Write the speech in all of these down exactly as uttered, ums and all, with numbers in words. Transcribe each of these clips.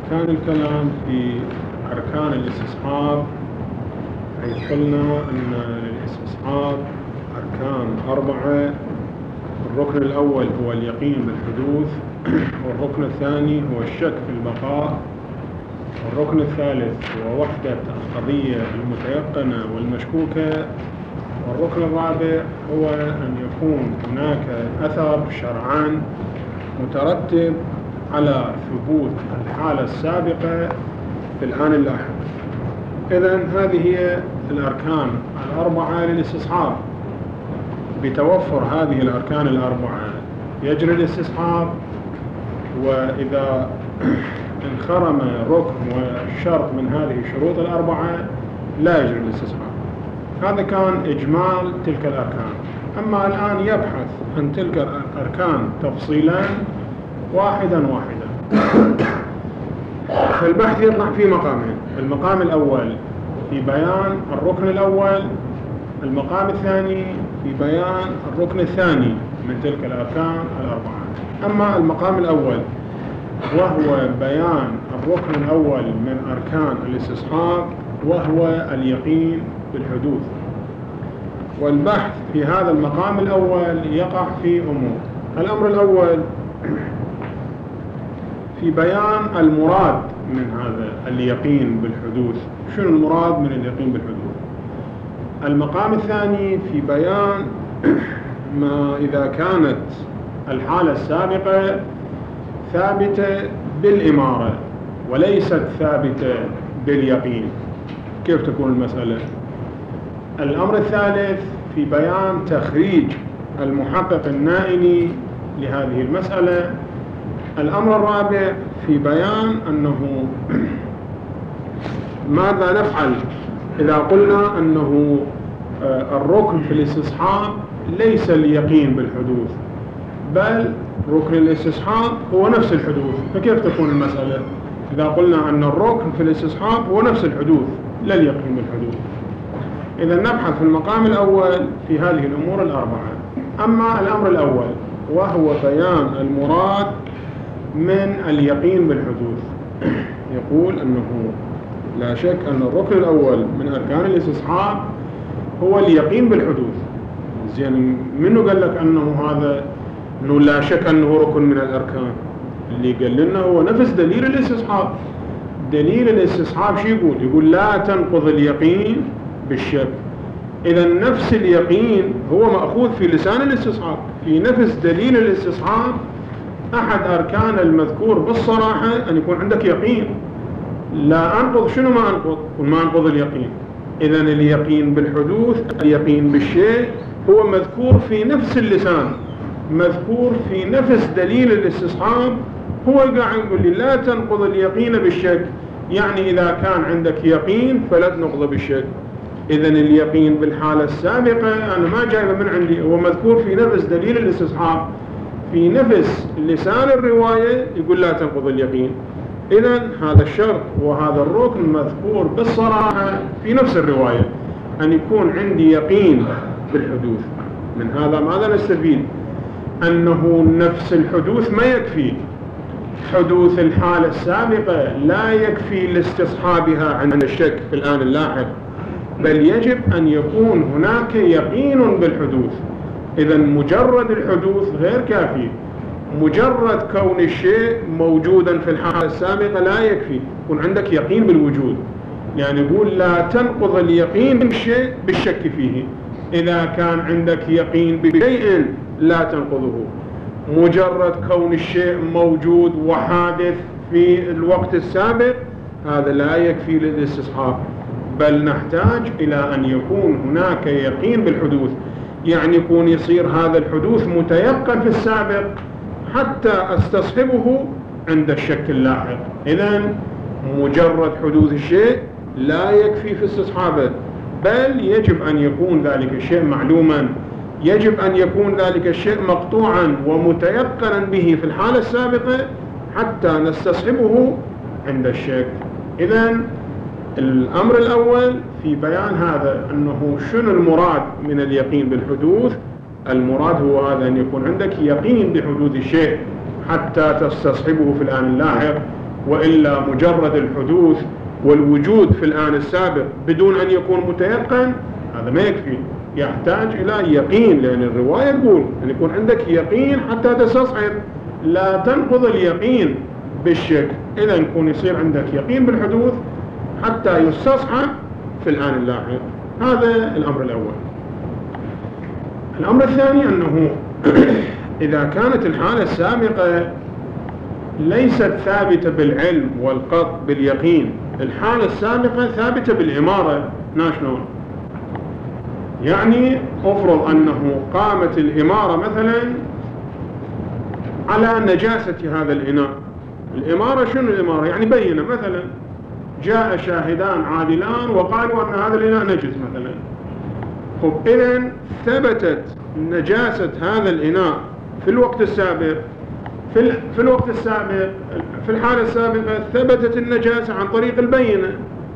كان الكلام في أركان الاستصحاب، حيث قلنا أن الاستصحاب أركان أربعة. الركن الأول هو اليقين بالحدوث، والركن الثاني هو الشك في البقاء، والركن الثالث هو وحدة القضية المتيقنة والمشكوكة، والركن الرابع هو أن يكون هناك أثر شرعان مترتب على ثبوت الحالة السابقة في الآن اللاحق. إذن هذه هي الأركان الأربعة للاستصحاب. بتوفر هذه الأركان الأربعة يجري الاستصحاب، وإذا انخرم ركن وشرط من هذه الشروط الأربعة لا يجري الاستصحاب. هذا كان إجمال تلك الأركان. أما الآن يبحث عن تلك الأركان تفصيلا واحدا واحدا. فالبحث يطلع في مقامين: المقام الأول في بيان الركن الأول، المقام الثاني في بيان الركن الثاني من تلك الأركان الأربعة. أما المقام الأول وهو بيان الركن الأول من أركان الاستصحاب، وهو اليقين بالحدوث. والبحث في هذا المقام الأول يقع في أمور. الأمر الأول في بيان المراد من هذا اليقين بالحدوث. شنو المراد من اليقين بالحدوث؟ المقام الثاني في بيان ما إذا كانت الحالة السابقة ثابتة بالإمارة وليست ثابتة باليقين، كيف تكون المسألة؟ الأمر الثالث في بيان تخريج المحقق النائني لهذه المسألة. الأمر الرابع في بيان أنه ماذا نفعل إذا قلنا أنه الركن في الاستصحاب ليس اليقين بالحدوث، بل ركن الاستصحاب هو نفس الحدوث، فكيف تكون المسألة إذا قلنا أن الركن في الاستصحاب هو نفس الحدوث لا اليقين بالحدوث؟ إذا نبحث في المقام الأول في هذه الأمور الأربعة. أما الأمر الأول وهو بيان المراد من اليقين بالحدوث، يقول أنه لا شك أن الركن الأول من أركان الاستصحاب هو اليقين بالحدوث. زين، منو قال لك أنه هذا أنه لا شك أنه ركن من الأركان؟ اللي قال لنا هو نفس دليل الاستصحاب. دليل الاستصحاب شو يقول؟ يقول لا تنقض اليقين بالشك. إذا نفس اليقين هو مأخوذ في لسان الاستصحاب، في نفس دليل الاستصحاب. أحد أركان المذكور بالصراحة أن يكون عندك يقين. لا أنقض، شنو ما أنقض؟ ما أنقض اليقين. إذن اليقين بالحدوث، اليقين بالشيء هو مذكور في نفس اللسان، مذكور في نفس دليل الاستصحاب. هو قاعد يقول لي لا تنقض اليقين بالشك، يعني إذا كان عندك يقين فلا تنقض بالشك. إذن اليقين بالحالة السابقة أنا ما جايبه من عندي، هو مذكور في نفس دليل الاستصحاب، في نفس لسان الرواية يقول لا تنقض اليقين. إذن هذا الشرط وهذا الركن مذكور بالصراحة في نفس الرواية، أن يكون عندي يقين بالحدوث. من هذا ماذا نستفيد؟ أنه نفس الحدوث ما يكفي. حدوث الحالة السابقة لا يكفي لاستصحابها عن الشك في الآن اللاحق، بل يجب أن يكون هناك يقين بالحدوث. إذن مجرد الحدوث غير كافي، مجرد كون الشيء موجودا في الحالة السابقة لا يكفي، يكون عندك يقين بالوجود. يعني يقول لا تنقض اليقين بالشيء بالشك فيه. إذا كان عندك يقين بشيء لا تنقضه، مجرد كون الشيء موجود وحادث في الوقت السابق هذا لا يكفي للاستصحاب، بل نحتاج إلى أن يكون هناك يقين بالحدوث. يعني يكون يصير هذا الحدوث متيقن في السابق حتى استصحبه عند الشك اللاحق. إذن مجرد حدوث الشيء لا يكفي في استصحابه، بل يجب أن يكون ذلك الشيء معلوما، يجب أن يكون ذلك الشيء مقطوعا ومتيقنا به في الحالة السابقة حتى نستصحبه عند الشك. إذن الأمر الأول في بيان هذا أنه شنو المراد من اليقين بالحدوث. المراد هو هذا، أن يكون عندك يقين بحدوث الشيء حتى تستصحبه في الآن اللاحق. وإلا مجرد الحدوث والوجود في الآن السابق بدون أن يكون متيقن هذا ما يكفي، يحتاج إلى يقين، لأن الرواية تقول أن يكون عندك يقين حتى تستصحب، لا تنقض اليقين بالشك. إذا يكون يصير عندك يقين بالحدوث حتى يستصحب في الآن اللاحق. هذا الأمر الأول. الأمر الثاني أنه إذا كانت الحالة السابقة ليست ثابتة بالعلم والقطع باليقين، الحالة السابقة ثابتة بالإمارة، ناشلون؟ يعني أفرض أنه قامت الإمارة مثلا على نجاسة هذا الإناء. الإمارة شنو الإمارة؟ يعني بينة، مثلا جاء شاهدان عادلان وقالوا أن هذا الإناء نجس مثلا. خب إذن ثبتت نجاسة هذا الإناء في الوقت السابق، في, في الوقت السابق في الحالة السابقة ثبتت النجاسة عن طريق البينة،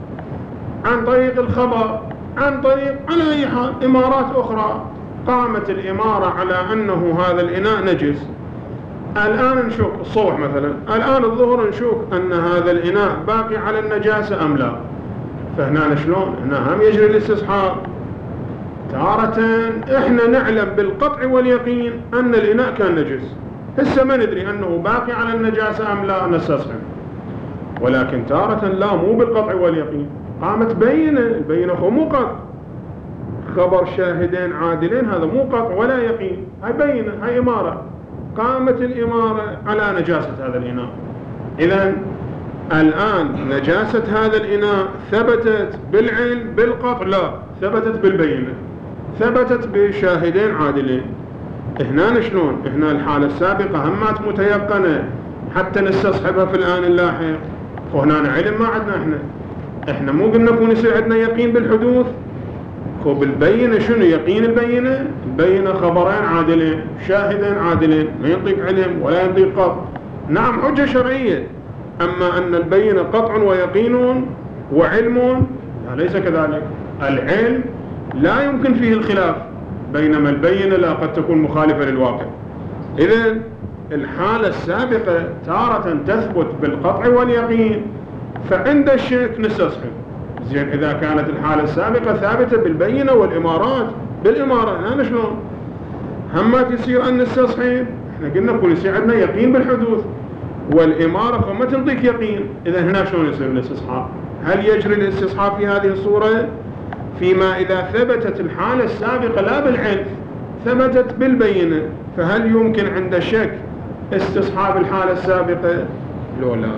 عن طريق الخبر، عن طريق على أي حال إمارات أخرى. قامت الإمارة على أنه هذا الإناء نجس. الآن نشوف الصبح مثلا، الآن الظهر نشوف أن هذا الإناء باقي على النجاسة أم لا. فهنا شلون؟ هنا هم يجري الاستصحاب. تارة إحنا نعلم بالقطع واليقين أن الإناء كان نجس، هسه ما ندري أنه باقي على النجاسة أم لا نستصحب. ولكن تارة لا، مو بالقطع واليقين، قامت بينة، البينة هو مو قطع، خبر شاهدين عادلين هذا مو قطع ولا يقين، هاي بينة، هاي إمارة. قامت الإمارة على نجاسة هذا الإناء. إذن الآن نجاسة هذا الإناء ثبتت بالعلم بالقطع؟ لا، ثبتت بالبينة، ثبتت بشاهدين عادلين. هنا شلون؟ هنا الحالة السابقة همات متيقنة حتى نستصحبها في الآن اللاحق، وهنا علم ما عندنا. احنا احنا مو قلنا يكون يصير عندنا يقين بالحدوث؟ خب بالبينة شنو يقين البينة؟ البينة خبرين عادلين، شاهدين عادلين، ما ينطيق علم ولا ينطيق قطع. نعم حجة شرعية، أما أن البينة قطع ويقين وعلم لا، ليس كذلك. العلم لا يمكن فيه الخلاف، بينما البينة لا، قد تكون مخالفة للواقع. إذن الحالة السابقة تارة تثبت بالقطع واليقين، فعند الشك نستصحب. زين إذا كانت الحالة السابقة ثابتة بالبينة والإمارات، بالإمارة هنا شلون؟ همات يصير أن نستصحب. احنا قلنا يكون يصير عندنا يقين بالحدوث والإمارة فما تنطيك يقين. إذا هنا شلون يصير الاستصحاب؟ هل يجري الاستصحاب في هذه الصورة؟ فيما إذا ثبتت الحالة السابقة لا بالعلم، ثبتت بالبينة، فهل يمكن عند شك استصحاب الحالة السابقة؟ لو لا.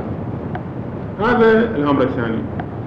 هذا الأمر الثاني.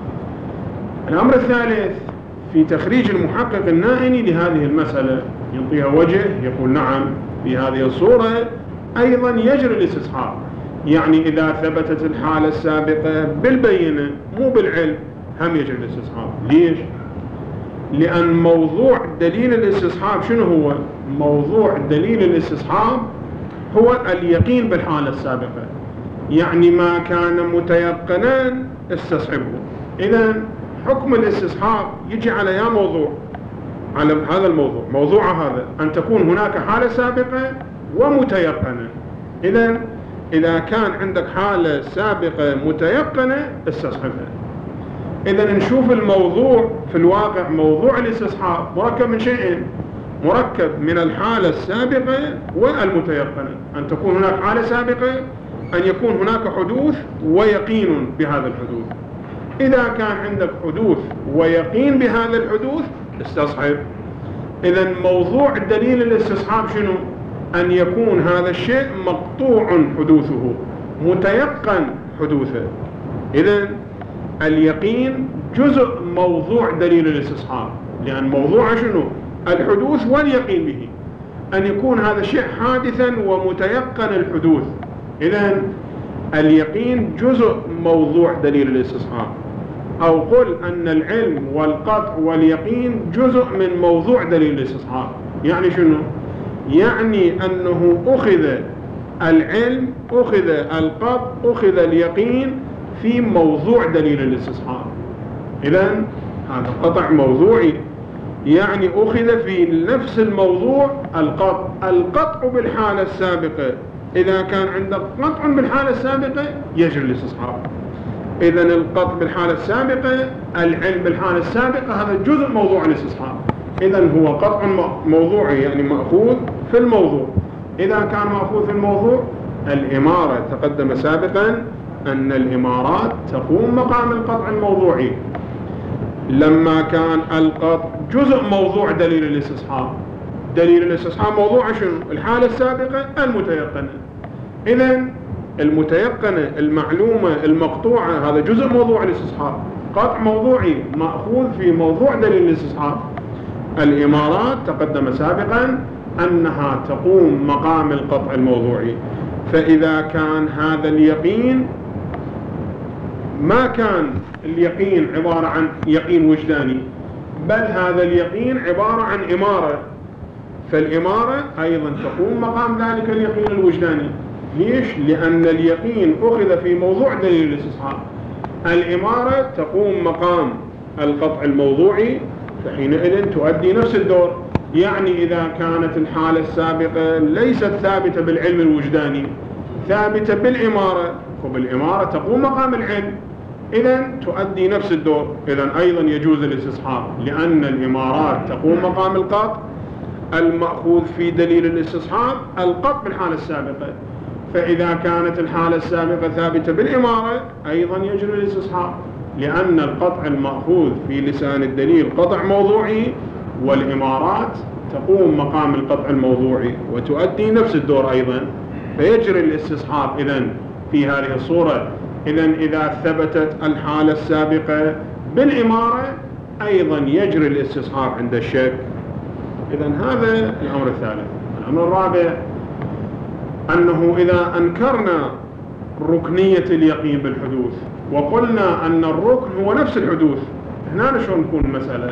الأمر الثالث في تخريج المحقق النائني لهذه المسألة، يعطيها وجه، يقول نعم في هذه الصورة أيضا يجري الاستصحاب. يعني إذا ثبتت الحالة السابقة بالبينة مو بالعلم هم يجري الاستصحاب. ليش؟ لأن موضوع دليل الاستصحاب شنو هو؟ موضوع دليل الاستصحاب هو اليقين بالحالة السابقة، يعني ما كان متيقنا استصحبه. إذن حكم الاستصحاب يجي على يا موضوع، على هذا الموضوع، موضوع هذا أن تكون هناك حالة سابقة ومتيقنة. إذن إذا كان عندك حالة سابقة متيقنة استصحبها. إذن نشوف الموضوع في الواقع، موضوع الاستصحاب مركب من شيئين، مركب من الحالة السابقة والمتيقنة، أن تكون هناك حالة سابقة، أن يكون هناك حدوث ويقين بهذا الحدوث. إذا كان عندك حدوث ويقين بهذا الحدوث استصحب. إذن موضوع دليل الاستصحاب شنو؟ أن يكون هذا الشيء مقطوع حدوثه، متيقن حدوثه. إذن اليقين جزء موضوع دليل الاستصحاب، لأن موضوع شنو؟ الحدوث واليقين به، أن يكون هذا الشيء حادثا ومتيقن الحدوث. إذن اليقين جزء موضوع دليل الاستصحاب. أو قل أن العلم والقطع واليقين جزء من موضوع دليل الاستصحاب. يعني شنو؟ يعني أنه أخذ العلم، أخذ القطع، أخذ اليقين في موضوع دليل الاستصحاب. إذن هذا قطع موضوعي، يعني أخذ في نفس الموضوع القطع. القطع بالحالة السابقة إذا كان عندك قطع بالحالة السابقة يجري الاستصحاب. إذن القطع بالحالة السابقة، العلم بالحالة السابقة، هذا جزء موضوع الاستصحاب. إذن هو قطع موضوعي يعني مأخوذ في الموضوع. إذا كان مأخوذ في الموضوع، الإمارة تقدم سابقا أن الإمارات تقوم مقام القطع الموضوعي. لما كان القطع جزء موضوع دليل الاستصحاب، دليل الاستصحاب موضوع شنو؟ الحالة السابقة المتيقنة. إذن المتيقنة المعلومة المقطوعة هذا جزء موضوع الاستصحاب، قطع موضوعي مأخوذ في موضوع دليل الاستصحاب. الإمارات تقدم سابقا أنها تقوم مقام القطع الموضوعي. فإذا كان هذا اليقين ما كان اليقين عبارة عن يقين وجداني، بل هذا اليقين عبارة عن إمارة، فالإمارة أيضا تقوم مقام ذلك اليقين الوجداني. ليش؟ لأن اليقين أخذ في موضوع دليل الاستصحاب. الإمارة تقوم مقام القطع الموضوعي، فحينئذ تؤدي نفس الدور. يعني إذا كانت الحالة السابقة ليست ثابتة بالعلم الوجداني، ثابتة بالإمارة، وبالإمارة تقوم مقام العلم، إذن تؤدي نفس الدور. إذن أيضا يجوز الاستصحاب، لأن الإمارات تقوم مقام القطع المأخوذ في دليل الاستصحاب، القطع بالحالة السابقة. فإذا كانت الحالة السابقة ثابتة بالإمارة أيضا يجري الاستصحاب، لأن القطع المأخوذ في لسان الدليل قطع موضوعي، والإمارات تقوم مقام القطع الموضوعي وتؤدي نفس الدور أيضا، فيجري الاستصحاب إذن في هذه الصورة. إذن إذا ثبتت الحالة السابقة بالإمارة أيضا يجري الاستصحاب عند الشك. إذن هذا الأمر الثالث. الأمر الرابع أنه إذا أنكرنا ركنية اليقين بالحدوث وقلنا أن الركن هو نفس الحدوث، هنا شلون نكون المسألة؟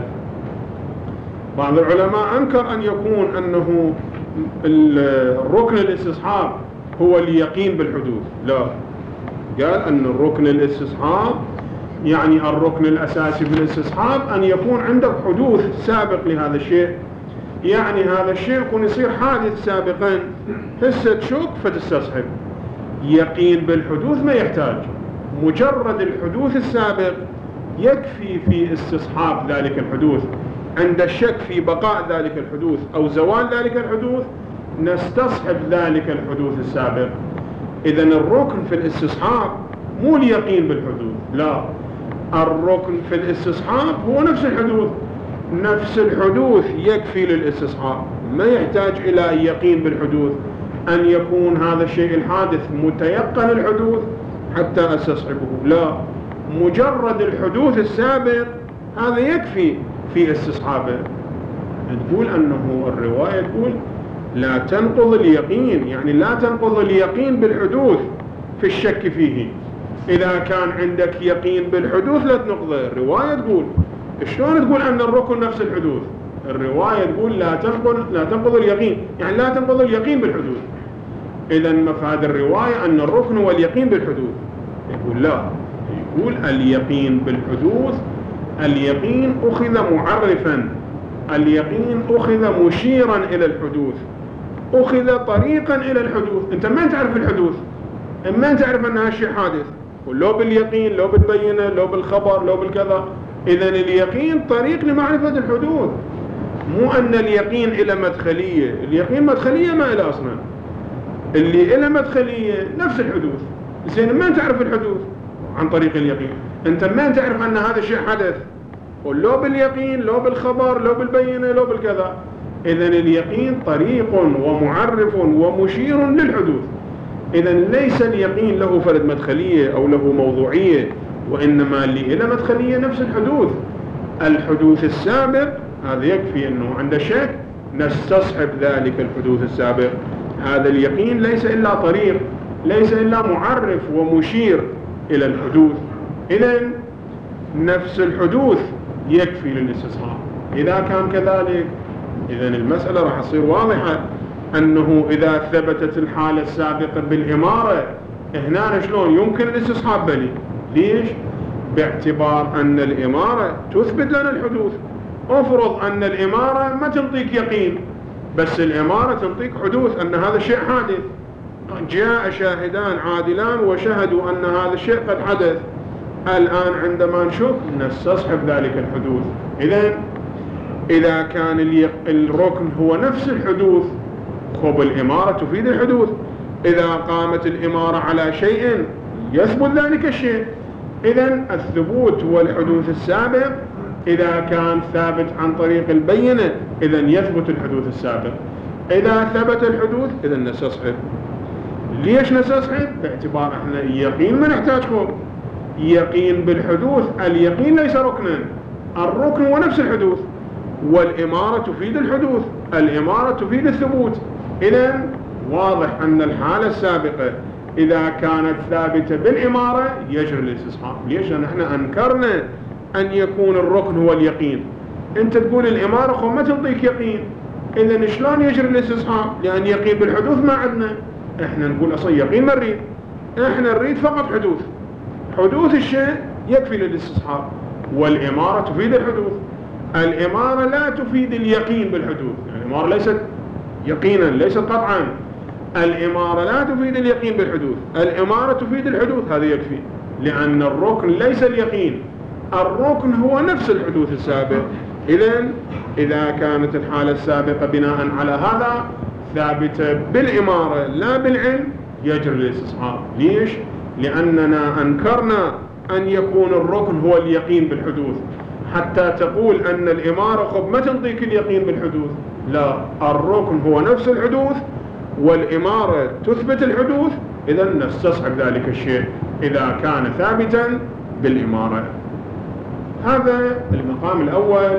بعض العلماء أنكر أن يكون أنه الركن الاستصحاب هو اليقين بالحدوث. لا، قال أن الركن الاستصحاب يعني الركن الأساسي بالاستصحاب أن يكون عندك حدوث سابق لهذا الشيء. يعني هذا الشيء يكون يصير حادث سابقا، هسه تشك فتستصحب. يقين بالحدوث ما يحتاج، مجرد الحدوث السابق يكفي في استصحاب ذلك الحدوث. عند الشك في بقاء ذلك الحدوث أو زوال ذلك الحدوث نستصحب ذلك الحدوث السابق. إذن الركن في الاستصحاب مو اليقين بالحدوث، لا، الركن في الاستصحاب هو نفس الحدوث. نفس الحدوث يكفي للاستصحاب، ما يحتاج إلى يقين بالحدوث، أن يكون هذا الشيء الحادث متيقن الحدوث حتى استصحبه. لا، مجرد الحدوث السابق هذا يكفي في استصحابه. تقول أنه الرواية تقول لا تنقض اليقين، يعني لا تنقض اليقين بالحدوث في الشك فيه. إذا كان عندك يقين بالحدوث لا تنقضه. الرواية تقول شلون تقول أن الركن نفس الحدوث؟ الرواية تقول لا تنقض لا تنقض اليقين، يعني لا تنقض اليقين بالحدوث. إذن مفاد الرواية أن الركن هو اليقين بالحدوث. يقول لا، يقول اليقين بالحدوث، اليقين أخذ معرفا، اليقين أخذ مشيرا إلى الحدوث، أخذ طريقا إلى الحدوث. أنت ما تعرف الحدوث، ما تعرف أن هالشيء حادث، لو باليقين لو بالبينة لو بالخبر لو بالكذا. إذن اليقين طريق لمعرفة الحدوث، مو أن اليقين إلى مدخلية. اليقين مدخلية ما إلى أصلا، اللي إلى مدخلية نفس الحدوث. زين ما تعرف الحدوث عن طريق اليقين، أنت ما تعرف أن هذا الشيء حدث، لو باليقين لو بالخبر لو بالبينة لو بالكذا. إذن اليقين طريق ومعرف ومشير للحدوث. إذن ليس اليقين له فرد مدخلية أو له موضوعية، وإنما اللي إلى مدخلية نفس الحدوث. الحدوث السابق هذا يكفي أنه عند الشك نستصحب ذلك الحدوث السابق. هذا اليقين ليس إلا طريق، ليس إلا معرف ومشير إلى الحدوث. إذن نفس الحدوث يكفي للاستصحاب. إذا كان كذلك إذن المسألة راح تصير واضحة، أنه إذا ثبتت الحالة السابقة بالإمارة هنا شلون يمكن الاستصحاب بلي. ليش؟ باعتبار أن الإمارة تثبت لنا الحدوث. أفرض أن الإمارة ما تنطيك يقين، بس الإمارة تنطيك حدوث أن هذا الشيء حادث، جاء شاهدان عادلان وشهدوا أن هذا الشيء قد حدث، الآن عندما نشك نستصحب ذلك الحدوث. إذن إذا كان الركن هو نفس الحدوث خب الإمارة تفيد الحدوث. إذا قامت الإمارة على شيء يثبت ذلك الشيء. إذن الثبوت والحدوث السابق إذا كان ثابت عن طريق البينة إذن يثبت الحدوث السابق. إذا ثبت الحدوث إذن نستصحب. ليش نستصحب؟ باعتبار احنا يقين ما نحتاجكم يقين بالحدوث. اليقين ليس ركنا، الركن هو نفس الحدوث، والإمارة تفيد الحدوث، الإمارة تفيد الثبوت. إذن واضح أن الحالة السابقة إذا كانت ثابتة بالإمارة يجري الاستصحاب. ليش؟ لأن احنا أنكرنا أن يكون الركن هو اليقين. أنت تقول الإمارة خو ما تنطيك يقين، إذن شلون يجري الاستصحاب؟ لأن يقين بالحدوث ما عندنا. احنا نقول أصلا يقين ما نريد، احنا نريد فقط حدوث. حدوث الشيء يكفي للاستصحاب، والإمارة تفيد الحدوث. الإمارة لا تفيد اليقين بالحدوث، يعني الإمارة ليست يقينا ليست قطعا. الإمارة لا تفيد اليقين بالحدوث، الإمارة تفيد الحدوث. هذا يكفي، لأن الركن ليس اليقين، الركن هو نفس الحدوث السابق. إذن إذا كانت الحالة السابقة بناء على هذا ثابتة بالإمارة لا بالعلم يجري الاستصحاب. ليش؟ لأننا أنكرنا أن يكون الركن هو اليقين بالحدوث. حتى تقول أن الإمارة خب ما تنطيك اليقين بالحدوث، لا، الركن هو نفس الحدوث والإمارة تثبت الحدوث. إذن نستصحب ذلك الشيء إذا كان ثابتا بالإمارة. هذا المقام الأول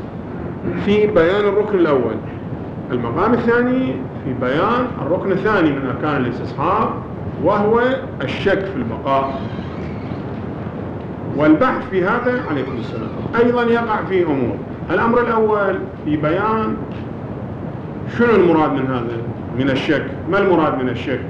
في بيان الركن الأول. المقام الثاني في بيان الركن الثاني من أركان الاستصحاب، وهو الشك في البقاء. والبحث في هذا عليكم السلام أيضا يقع في أمور. الأمر الأول في بيان شنو المراد من هذا من الشك، ما المراد من الشك.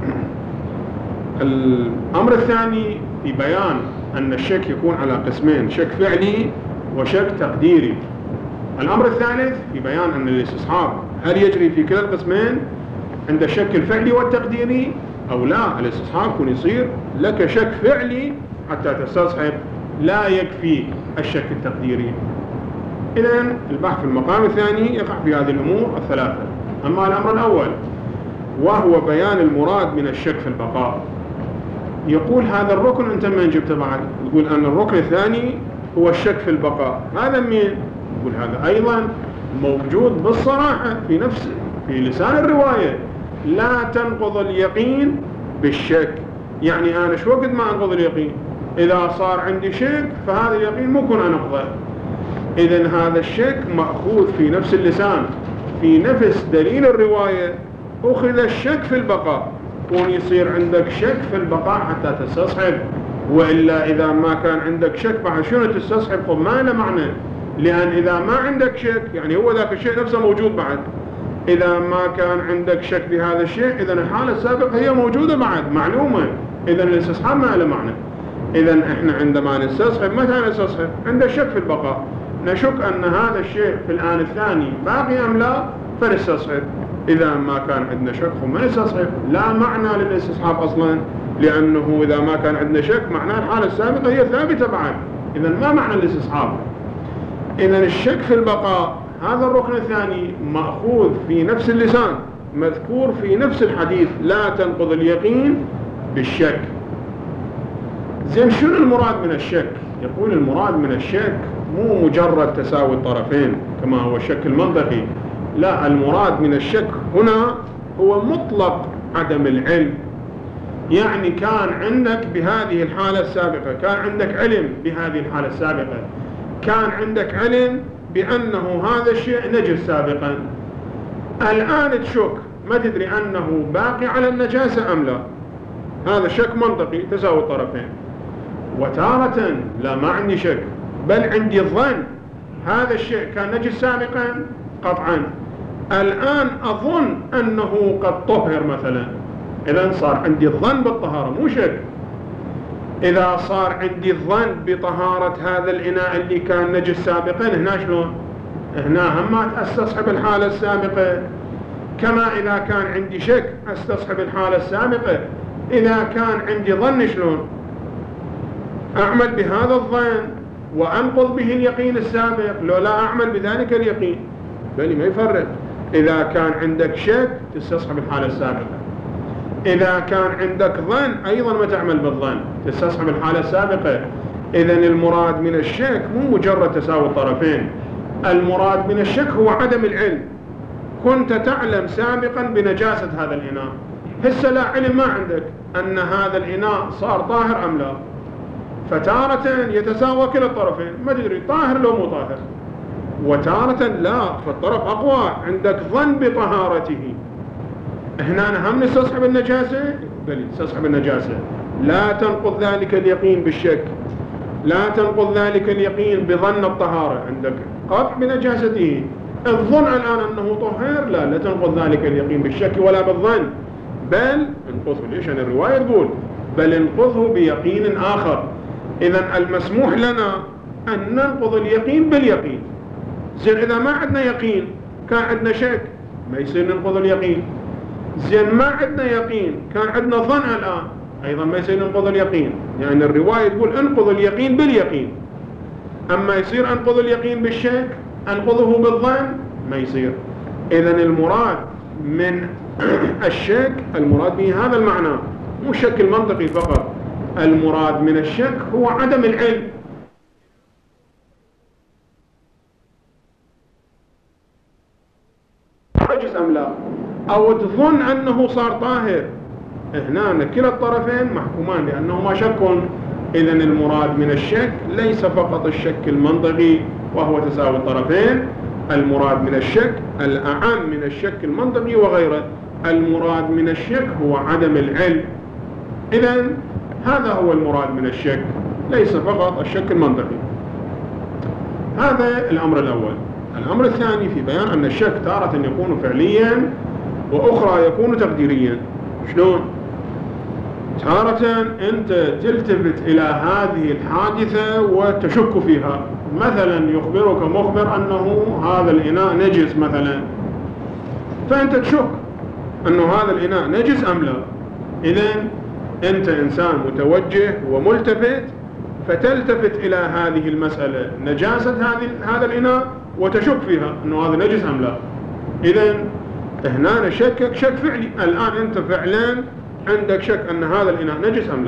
الأمر الثاني في بيان أن الشك يكون على قسمين، شك فعلي وشك تقديري. الأمر الثالث في بيان أن الاستصحاب هل يجري في كلا القسمين عند الشك الفعلي والتقديري أو لا. الاستصحاب يكون يصير لك شك فعلي حتى تستصحب، لا يكفي الشك التقديري. إذن البحث في المقام الثاني يقع في هذه الأمور الثلاثة. أما الأمر الأول وهو بيان المراد من الشك في البقاء، يقول هذا الركن أنت من جبته بعد، يقول أن الركن الثاني هو الشك في البقاء. هذا مين؟ يقول هذا أيضا موجود بالصراحة في نفس في لسان الرواية، لا تنقض اليقين بالشك. يعني أنا شو وقت ما أنقض اليقين؟ إذا صار عندي شك فهذا اليقين ممكن أنقضه. إذن هذا الشك مأخوذ في نفس اللسان، في نفس دليل الرواية أخذ الشك في البقاء. كون يصير عندك شك في البقاء حتى تستصحب، وإلا إذا ما كان عندك شك بعد شنو تستصحب؟ طب ما له معنى، لأن إذا ما عندك شك يعني هو ذاك الشيء نفسه موجود بعد. إذا ما كان عندك شك بهذا الشيء إذن الحالة السابقة هي موجودة بعد معلومة، إذن الاستصحاب ما له معنى. إذن إحنا عندما نستصحب متى نستصحب؟ عند الشك في البقاء، نشك أن هذا الشيء في الآن الثاني باقي أم لا فنستصحب. إذا ما كان عندنا شك فما نستصحب، لا معنى للاستصحاب أصلا، لأنه إذا ما كان عندنا شك معناه الحالة السابقة هي ثابتة بعد، إذن ما معنى الاستصحاب. إذن الشك في البقاء هذا الركن الثاني مأخوذ في نفس اللسان، مذكور في نفس الحديث، لا تنقض اليقين بالشك. زين شنو المراد من الشك؟ يقول المراد من الشك مو مجرد تساوي الطرفين كما هو الشك المنطقي، لا، المراد من الشك هنا هو مطلق عدم العلم. يعني كان عندك بهذه الحالة السابقة، كان عندك علم بهذه الحالة السابقة، كان عندك علم بأنه هذا الشيء نجس سابقا، الآن تشك ما تدري أنه باقي على النجاسة أم لا. هذا شك منطقي تساوي الطرفين. وتارة لا، ما عندي شك بل عندي ظن هذا الشيء كان نجس سابقا قطعا، الآن أظن أنه قد طهر مثلا، إذن صار عندي الظن بالطهارة مو شك. إذا صار عندي الظن بطهارة هذا الإناء اللي كان نجس سابقا، هنا شلون؟ هنا هم استصحب الحالة السابقة. كما إذا كان عندي شك استصحب الحالة السابقة. إذا كان عندي ظن شلون أعمل بهذا الظن وأنقض به اليقين السابق لو لا أعمل بذلك اليقين؟ بل ما يفرق. إذا كان عندك شك تستصحب الحالة السابقة، إذا كان عندك ظن أيضا ما تعمل بالظن تستصحب الحالة السابقة. إذن المراد من الشك مو مجرد تساوي الطرفين، المراد من الشك هو عدم العلم. كنت تعلم سابقا بنجاسة هذا الإناء، هسه لا علم ما عندك أن هذا الإناء صار طاهر أم لا، فتارة يتساوى كلا الطرفين ما تدري طاهر لو مو طاهر، وتارة لا فالطرف أقوى عندك ظن بطهارته. هنا هم نستصحب النجاسة؟ بل نستصحب النجاسة، لا تنقض ذلك اليقين بالشك، لا تنقض ذلك اليقين بظن الطهارة. عندك قطع بنجاسته، الظن الآن أنه طهير، لا لا تنقض ذلك اليقين بالشك ولا بالظن، بل انقضه. ليش؟ أن الرواية تقول بل انقضه بيقين آخر. إذن المسموح لنا أن ننقض اليقين باليقين. زين إذا ما عندنا يقين كان عندنا شك ما يصير ننقض اليقين. زين ما عندنا يقين كان عندنا ظن الآن أيضا ما يصير ننقض اليقين. يعني الرواية تقول انقض اليقين باليقين، أما يصير انقض اليقين بالشك انقضه بالظن ما يصير. إذن المراد من الشك المراد به هذا المعنى، مو الشك المنطقي فقط. المراد من الشك هو عدم العلم. نجس أم لا، أو تظن أنه صار طاهر، هنا كلا الطرفين محكومان لأنهما شك. إذن المراد من الشك ليس فقط الشك المنطقي وهو تساوي الطرفين، المراد من الشك الأعم من الشك المنطقي وغيره. المراد من الشك هو عدم العلم. إذن هذا هو المراد من الشك، ليس فقط الشك المنطقي. هذا الأمر الأول. الأمر الثاني في بيان أن الشك تارة يكون فعليا وأخرى يكون تقديريا. شلون؟ تارة أنت تلتفت إلى هذه الحادثة وتشك فيها، مثلا يخبرك مخبر أنه هذا الإناء نجس مثلا، فأنت تشك أنه هذا الإناء نجس أم لا. إذن أنت إنسان متوجه وملتفت، فتلتفت إلى هذه المسألة نجاسة هذا الإناء وتشك فيها أنه هذا نجس أم لا. إذن هنا شكك شك فعلي، الآن أنت فعلا عندك شك أن هذا الإناء نجس أم لا.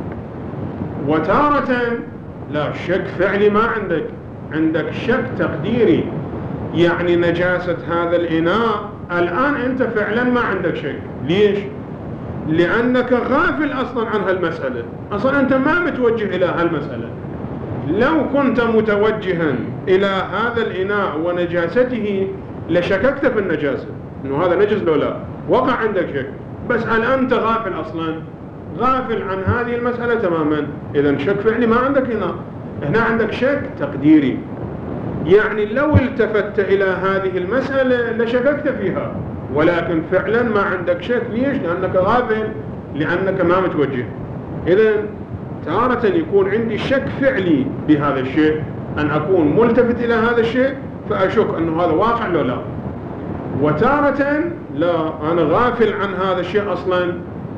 وتارة لا شك فعلي ما عندك، عندك شك تقديري، يعني نجاسة هذا الإناء الآن أنت فعلا ما عندك شك. ليش؟ لأنك غافل أصلا عن هالمسألة، أصلا أنت ما متوجه إلى هالمسألة. لو كنت متوجها إلى هذا الإناء ونجاسته لشككت في النجاسة أنه هذا نجس لو لا، وقع عندك شك، بس الآن أنت غافل أصلا، غافل عن هذه المسألة تماما. إذن شك فعلي ما عندك هنا، هنا عندك شك تقديري، يعني لو التفت إلى هذه المسألة لشككت فيها، ولكن فعلا ما عندك شك. ليش؟ لأنك غافل، لأنك ما متوجه. إذن تارة يكون عندي شك فعلي بهذا الشيء، أن أكون ملتفت إلى هذا الشيء فأشك أنه هذا واقع لو لا. وتارة لا، أنا غافل عن هذا الشيء أصلا،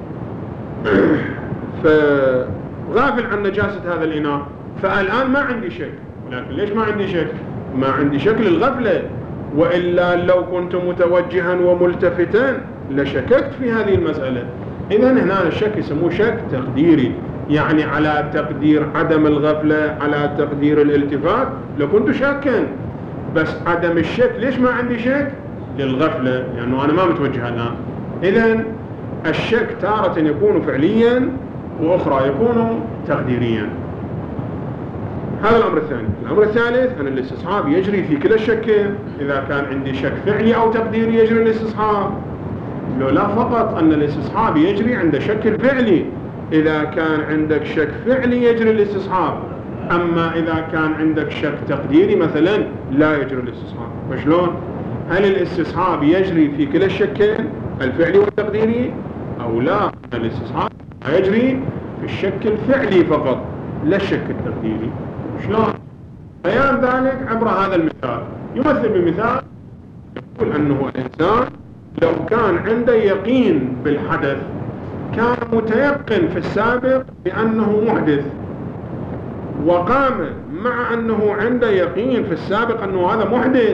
فغافل عن نجاسة هذا الإناء، فالآن ما عندي شك. ولكن ليش ما عندي شك؟ ما عندي شك للغفلة، وإلا لو كنت متوجها وملتفتا لشككت في هذه المسألة. إذن هنا الشك يسموه شك تقديري، يعني على تقدير عدم الغفلة، على تقدير الالتفات لكنت شاكا، بس عدم الشك ليش ما عندي شك؟ للغفلة، لأنه يعني أنا ما متوجه الآن. إذن الشك تارة يكون فعليا وأخرى يكون تقديريا. هذا الأمر الثاني. الأمر الثالث أن الاستصحاب يجري في كلا الشكين، إذا كان عندي شك فعلي أو تقديري يجري الاستصحاب. لو لا فقط أن الاستصحاب يجري عند شك الفعلي، إذا كان عندك شك فعلي يجري الاستصحاب، أما إذا كان عندك شك تقديري مثلا لا يجري الاستصحاب. وشلون؟ هل الاستصحاب يجري في كلا الشكين الفعلي والتقديري أو لا؟ الاستصحاب يجري في الشك الفعلي فقط لا الشك التقديري. شلون؟ بيان ذلك عبر هذا المثال. يمثل بمثال يقول أنه الإنسان لو كان عنده يقين بالحدث، كان متيقن في السابق بأنه محدث، وقام مع أنه عنده يقين في السابق أنه هذا محدث،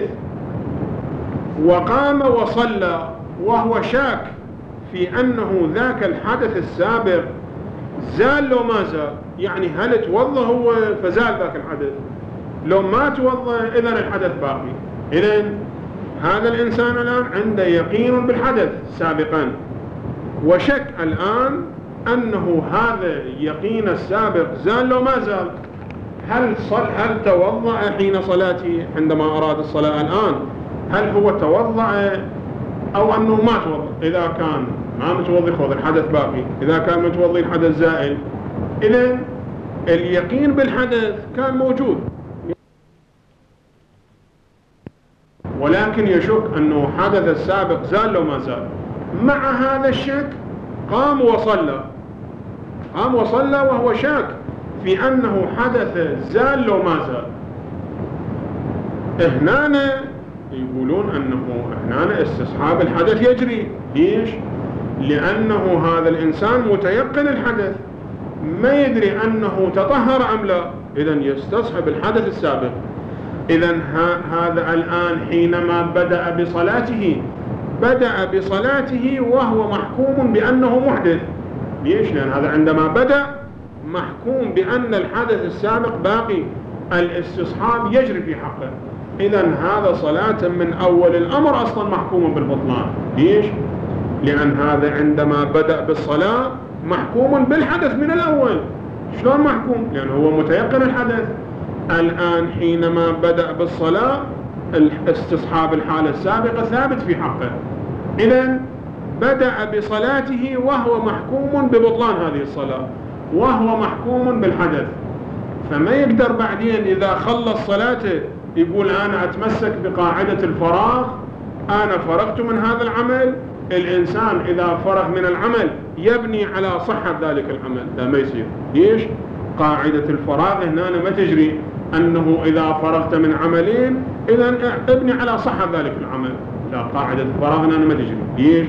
وقام وصلى وهو شاك في أنه ذاك الحدث السابق زال لو ما زال، يعني هل توضى هو فزال ذاك الحدث، لو ما توضى إذن الحدث باقي. إذن هذا الإنسان الآن عنده يقين بالحدث سابقا، وشك الآن أنه هذا يقين السابق زال لو ما زال، هل صل هل توضأ حين صلاته عندما أراد الصلاة الآن؟ هل هو توضأ أو أنه ما توضأ؟ إذا كان ما متوضي خذ الحدث باقي، إذا كان متوضي الحدث زائل. إذن اليقين بالحدث كان موجود، ولكن يشك أنه حدث السابق زال لو ما زال. مع هذا الشك قام وصلى، قام وصلى وهو شاك في أنه حدث زال لو ما زال. هنا يقولون أنه هنا استصحاب الحدث يجري. ليش؟ لأنه هذا الإنسان متيقن الحدث، ما يدري أنه تطهر أم لا، إذن يستصحب الحدث السابق. إذن هذا الآن حينما بدأ بصلاته بدأ بصلاته وهو محكوم بأنه محدث. ليش؟ لأن هذا عندما بدأ محكوم بأن الحدث السابق باقي، الاستصحاب يجري في حقه. إذن هذا صلاة من أول الأمر أصلا محكوم بالبطلان. ليش؟ لأن هذا عندما بدأ بالصلاة محكوم بالحدث من الأول. شلون محكوم؟ لأنه هو متيقن الحدث. الآن حينما بدأ بالصلاة استصحاب الحالة السابقة ثابت في حقه. إذن بدأ بصلاته وهو محكوم ببطلان هذه الصلاة، وهو محكوم بالحدث، فما يقدر بعدين إذا خلص صلاته يقول أنا أتمسك بقاعدة الفراغ، أنا فرغت من هذا العمل. الإنسان إذا فرغ من العمل يبني على صحة ذلك العمل، لا ما يصير. ليش؟ قاعدة الفراغ هنا ما تجري أنه إذا فرغت من عملين إذن ابني على صحة ذلك العمل، لا، قاعدة الفراغ هنا ما تجري. ليش؟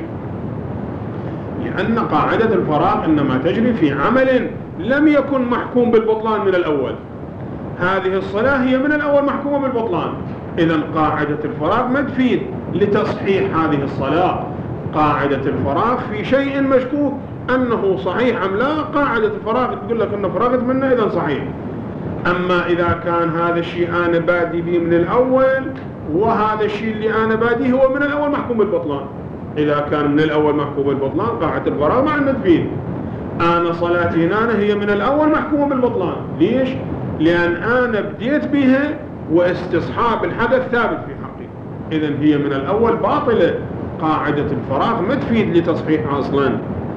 لأن قاعدة الفراغ إنما تجري في عمل لم يكن محكوم بالبطلان من الأول. هذه الصلاة هي من الأول محكومة بالبطلان، إذن قاعدة الفراغ ما تفيد لتصحيح هذه الصلاة. قاعدة الفراغ في شيء مشكوك أنه صحيح أم لا، قاعدة الفراغ تقول لك أنه فرغت منه إذن صحيح. أما إذا كان هذا الشيء أنا بادي به من الأول، وهذا الشيء اللي أنا باديه هو من الأول محكوم بالبطلان، إذا كان من الأول محكوم بالبطلان قاعدة الفراغ ما عندنا تفيد. أنا صلاتي هنا هي من الأول محكومة بالبطلان. ليش؟ لأن أنا بديت بها واستصحاب الحدث ثابت في حقي، إذن هي من الأول باطلة. قاعدة الفراغ ما تفيد لتصحيحها أصلا.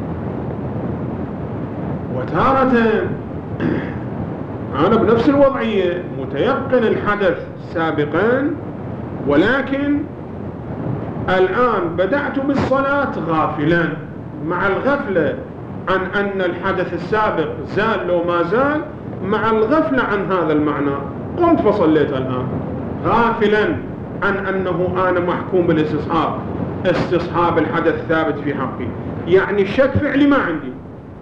وتارة أنا بنفس الوضعية متيقن الحدث سابقا، ولكن الآن بدأت بالصلاة غافلا، مع الغفلة عن أن الحدث السابق زال لو ما زال، مع الغفلة عن هذا المعنى قمت فصليت الآن غافلا عن أنه أنا محكوم بالاستصحاب، استصحاب الحدث ثابت في حقي، يعني الشك فعلي ما عندي.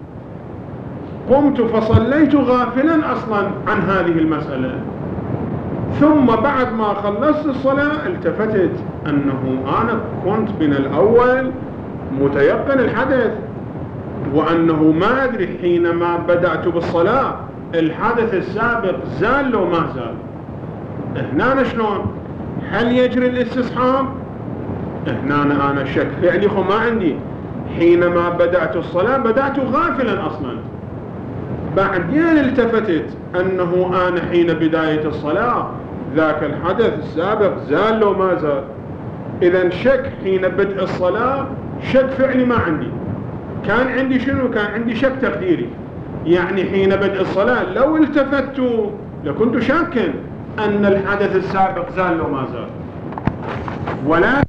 قمت فصليت غافلا أصلا عن هذه المسألة، ثم بعد ما خلصت الصلاة التفتت أنه أنا كنت من الأول متيقن الحدث، وأنه ما أدري حينما بدأت بالصلاة الحدث السابق زال لو ما زال. هنا شلون؟ هل يجري الاستصحاب؟ هنا أنا شك فعلي خو ما عندي. حينما بدأت الصلاة بدأت غافلا أصلا، بعدين التفتت أنه أنا حين بداية الصلاة ذاك الحدث السابق زال لو ما زال. إذن شك حين بدء الصلاة شك فعلي ما عندي، كان عندي شنو؟ كان عندي شك تقديري، يعني حين بدء الصلاة لو التفت لكنت شاكا أن الحدث السابق زال لو ما زال. ولا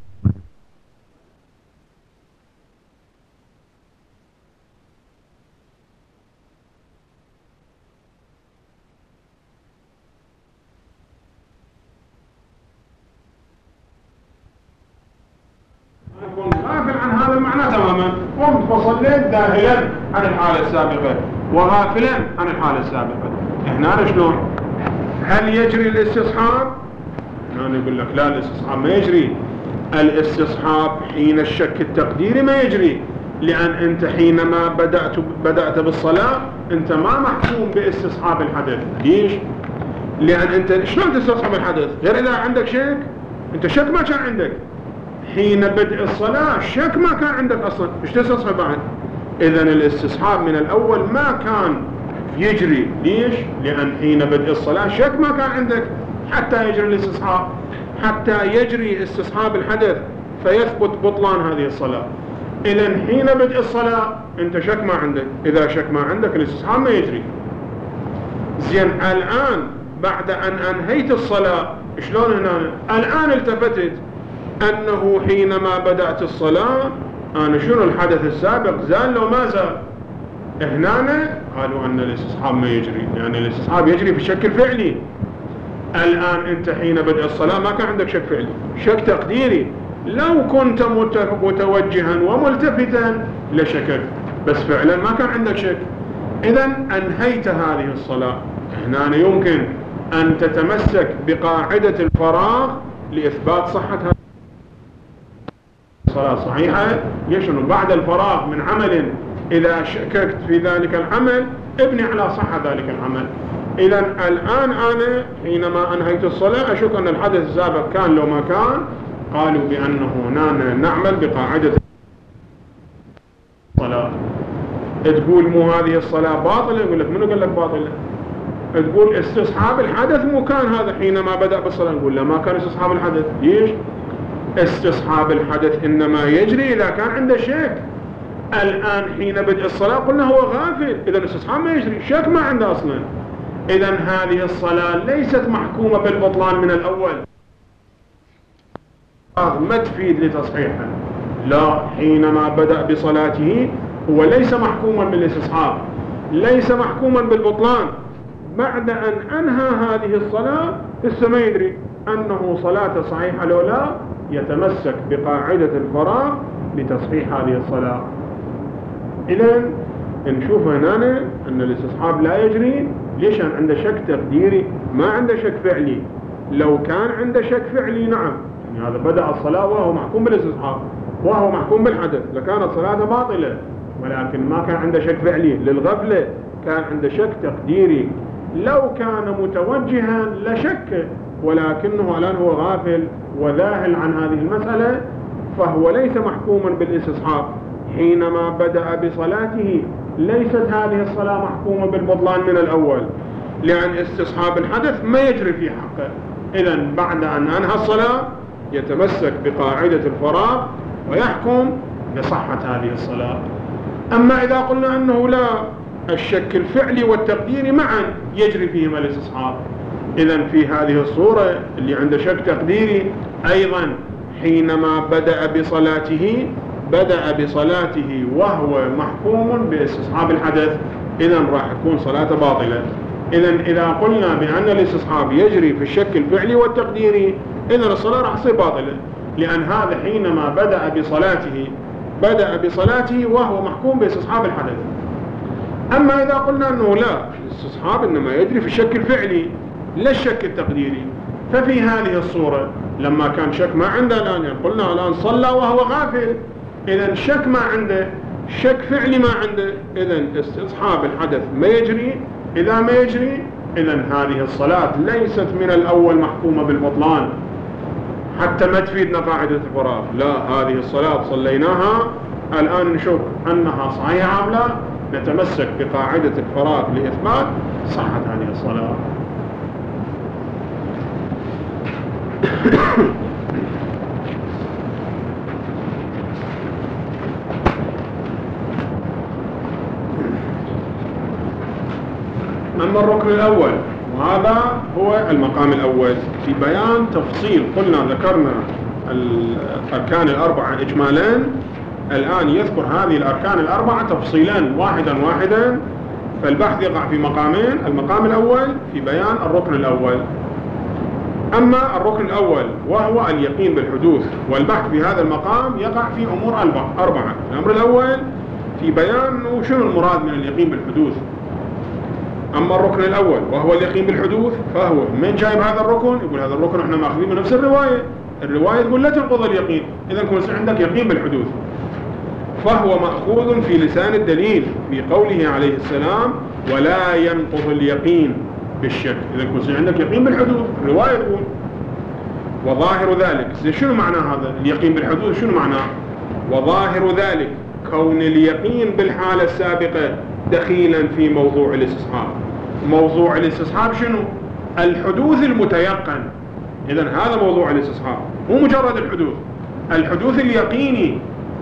تماما، قمت فصليت ذاهلا عن الحالة السابقة وغافلا عن الحالة السابقة. هنا شلون؟ هل يجري الاستصحاب؟ أنا يقول لك لا، الاستصحاب ما يجري. الاستصحاب حين الشك التقديري ما يجري، لأن أنت حينما بدأت بدأت بالصلاة أنت ما محكوم باستصحاب الحدث. ليش؟ لأن أنت شلون تستصحب الحدث؟ غير إذا عندك شك. أنت شك ما كان عندك حين بدء الصلاة، الشك ما كان عندك أصلا، إيش تستصحب بعد؟ إذن الاستصحاب من الأول ما كان يجري. ليش؟ لأن حين بدء الصلاة شك ما كان عندك حتى يجري الاستصحاب، حتى يجري استصحاب الحدث فيثبت بطلان هذه الصلاة. إذن حين بدء الصلاة أنت شك ما عندك، إذا شك ما عندك الاستصحاب ما يجري. زين، الآن بعد أن أنهيت الصلاة شلون هنا؟ الآن التفتت أنه حينما بدأت الصلاة أنا شنو الحدث السابق زال لو ما زال؟ هنا قالوا أن الاستصحاب ما يجري، يعني الاستصحاب يجري في الشك الفعلي. الآن أنت حين بدء الصلاة ما كان عندك شك فعلي، شك تقديري. لو كنت متوجها وملتفتا لشكك، بس فعلا ما كان عندك شك. إذن أنهيت هذه الصلاة. هنا يمكن أن تتمسك بقاعدة الفراغ لإثبات صحة هذه الصلاة صحيحة. ليش؟ إنه بعد الفراغ من عمل إذا شككت في ذلك العمل ابني على صحة ذلك العمل. إذن الآن أنا حينما أنهيت الصلاة أشك أن الحدث السابق كان لو ما كان، قالوا بأنه هنا نعمل بقاعدة الصلاة. تقول مو هذه الصلاة باطلة؟ يقول لك منو قال لك باطلة؟ تقول استصحاب الحدث مو كان هذا حينما بدأ بالصلاة. نقول لا، ما كان استصحاب الحدث. ليش؟ استصحاب الحدث إنما يجري إذا كان عنده شك. الآن حين بدء الصلاة قلنا هو غافل، إذن استصحاب ما يجري، شك ما عنده أصلا. إذن هذه الصلاة ليست محكومة بالبطلان من الأول، ما تفيد لتصحيحها. لا، حينما بدأ بصلاته هو ليس محكوما بالاستصحاب، ليس محكوما بالبطلان. بعد أن أنهى هذه الصلاة لسه ما يدري أنه صلاة صحيحة لو لا، يتمسك بقاعدة الفراغ لتصحيح هذه الصلاة. إذن نشوف هنا أن الاستصحاب لا يجري. ليش؟ عنده شك تقديري، ما عنده شك فعلي. لو كان عنده شك فعلي نعم، يعني هذا بدأ الصلاة وهو محكوم بالاستصحاب وهو محكوم بالحدث لكانت صلاته باطلة، ولكن ما كان عنده شك فعلي للغفلة، كان عنده شك تقديري. لو كان متوجها لشك، ولكنه الآن هو غافل وذاهل عن هذه المسألة، فهو ليس محكوما بالاستصحاب. حينما بدأ بصلاته ليست هذه الصلاة محكومة بالبطلان من الأول، لأن استصحاب الحدث ما يجري في حقه. إذن بعد أن أنهى الصلاة يتمسك بقاعدة الفراغ ويحكم بصحة هذه الصلاة. أما إذا قلنا أنه لا، الشك الفعلي والتقديري معا يجري فيهما الاستصحاب، إذن في هذه الصورة اللي عنده شك تقديري أيضا حينما بدأ بصلاته بدأ بصلاته وهو محكوم باستصحاب الحدث، إذن راح تكون صلاته باطلة. إذن إذا قلنا بأن الاستصحاب يجري في الشك الفعلي والتقديري، إذن الصلاة راح تصير باطلة، لأن هذا حينما بدأ بصلاته بدأ بصلاته وهو محكوم باستصحاب الحدث. أما إذا قلنا أنه لا، الاستصحاب إنما يجري في الشك الفعلي لا الشك التقديري، ففي هذه الصورة لما كان شك ما عنده الآن، يعني قلنا الآن صلى وهو غافل، إذن شك ما عنده، شك فعلي ما عنده، إذن استصحاب الحدث ما يجري. إذا ما يجري إذن هذه الصلاة ليست من الأول محكومة بالبطلان حتى ما تفيدنا قاعدة الفراغ. لا، هذه الصلاة صليناها الآن نشوف أنها صحيحة أم لا، نتمسك بقاعدة الفراغ لإثبات صحة هذه الصلاة. أما الركن الأول، وهذا هو المقام الأول في بيان تفصيل. قلنا ذكرنا الأركان الأربعة إجمالا، الآن يذكر هذه الأركان الأربعة تفصيلا واحدا واحدا، فالبحث يقع في مقامين. المقام الأول في بيان الركن الأول، أما الركن الأول وهو اليقين بالحدوث، والبحث في هذا المقام يقع في أمور أربعة. الأمر الأول في بيان شنو المراد من اليقين بالحدوث. أما الركن الأول وهو اليقين بالحدوث فهو من جايب هذا الركن؟ يقول هذا الركن احنا ماخذين من نفس الرواية. الرواية تقول لا تنقض اليقين، إذا كنت عندك يقين بالحدوث فهو مأخوذ في لسان الدليل في قوله عليه السلام ولا ينقض اليقين بالشك. إذا كنت عندك يقين بالحدوث الرواية تقول. وظاهر ذلك، شنو معنى هذا اليقين بالحدوث؟ شنو معناه؟ وظاهر ذلك كون اليقين بالحالة السابقة دخيلا في موضوع الاستصحاب. موضوع الاستصحاب شنو؟ الحدوث المتيقن. إذن هذا موضوع الاستصحاب، مو مجرد الحدوث، الحدوث اليقيني.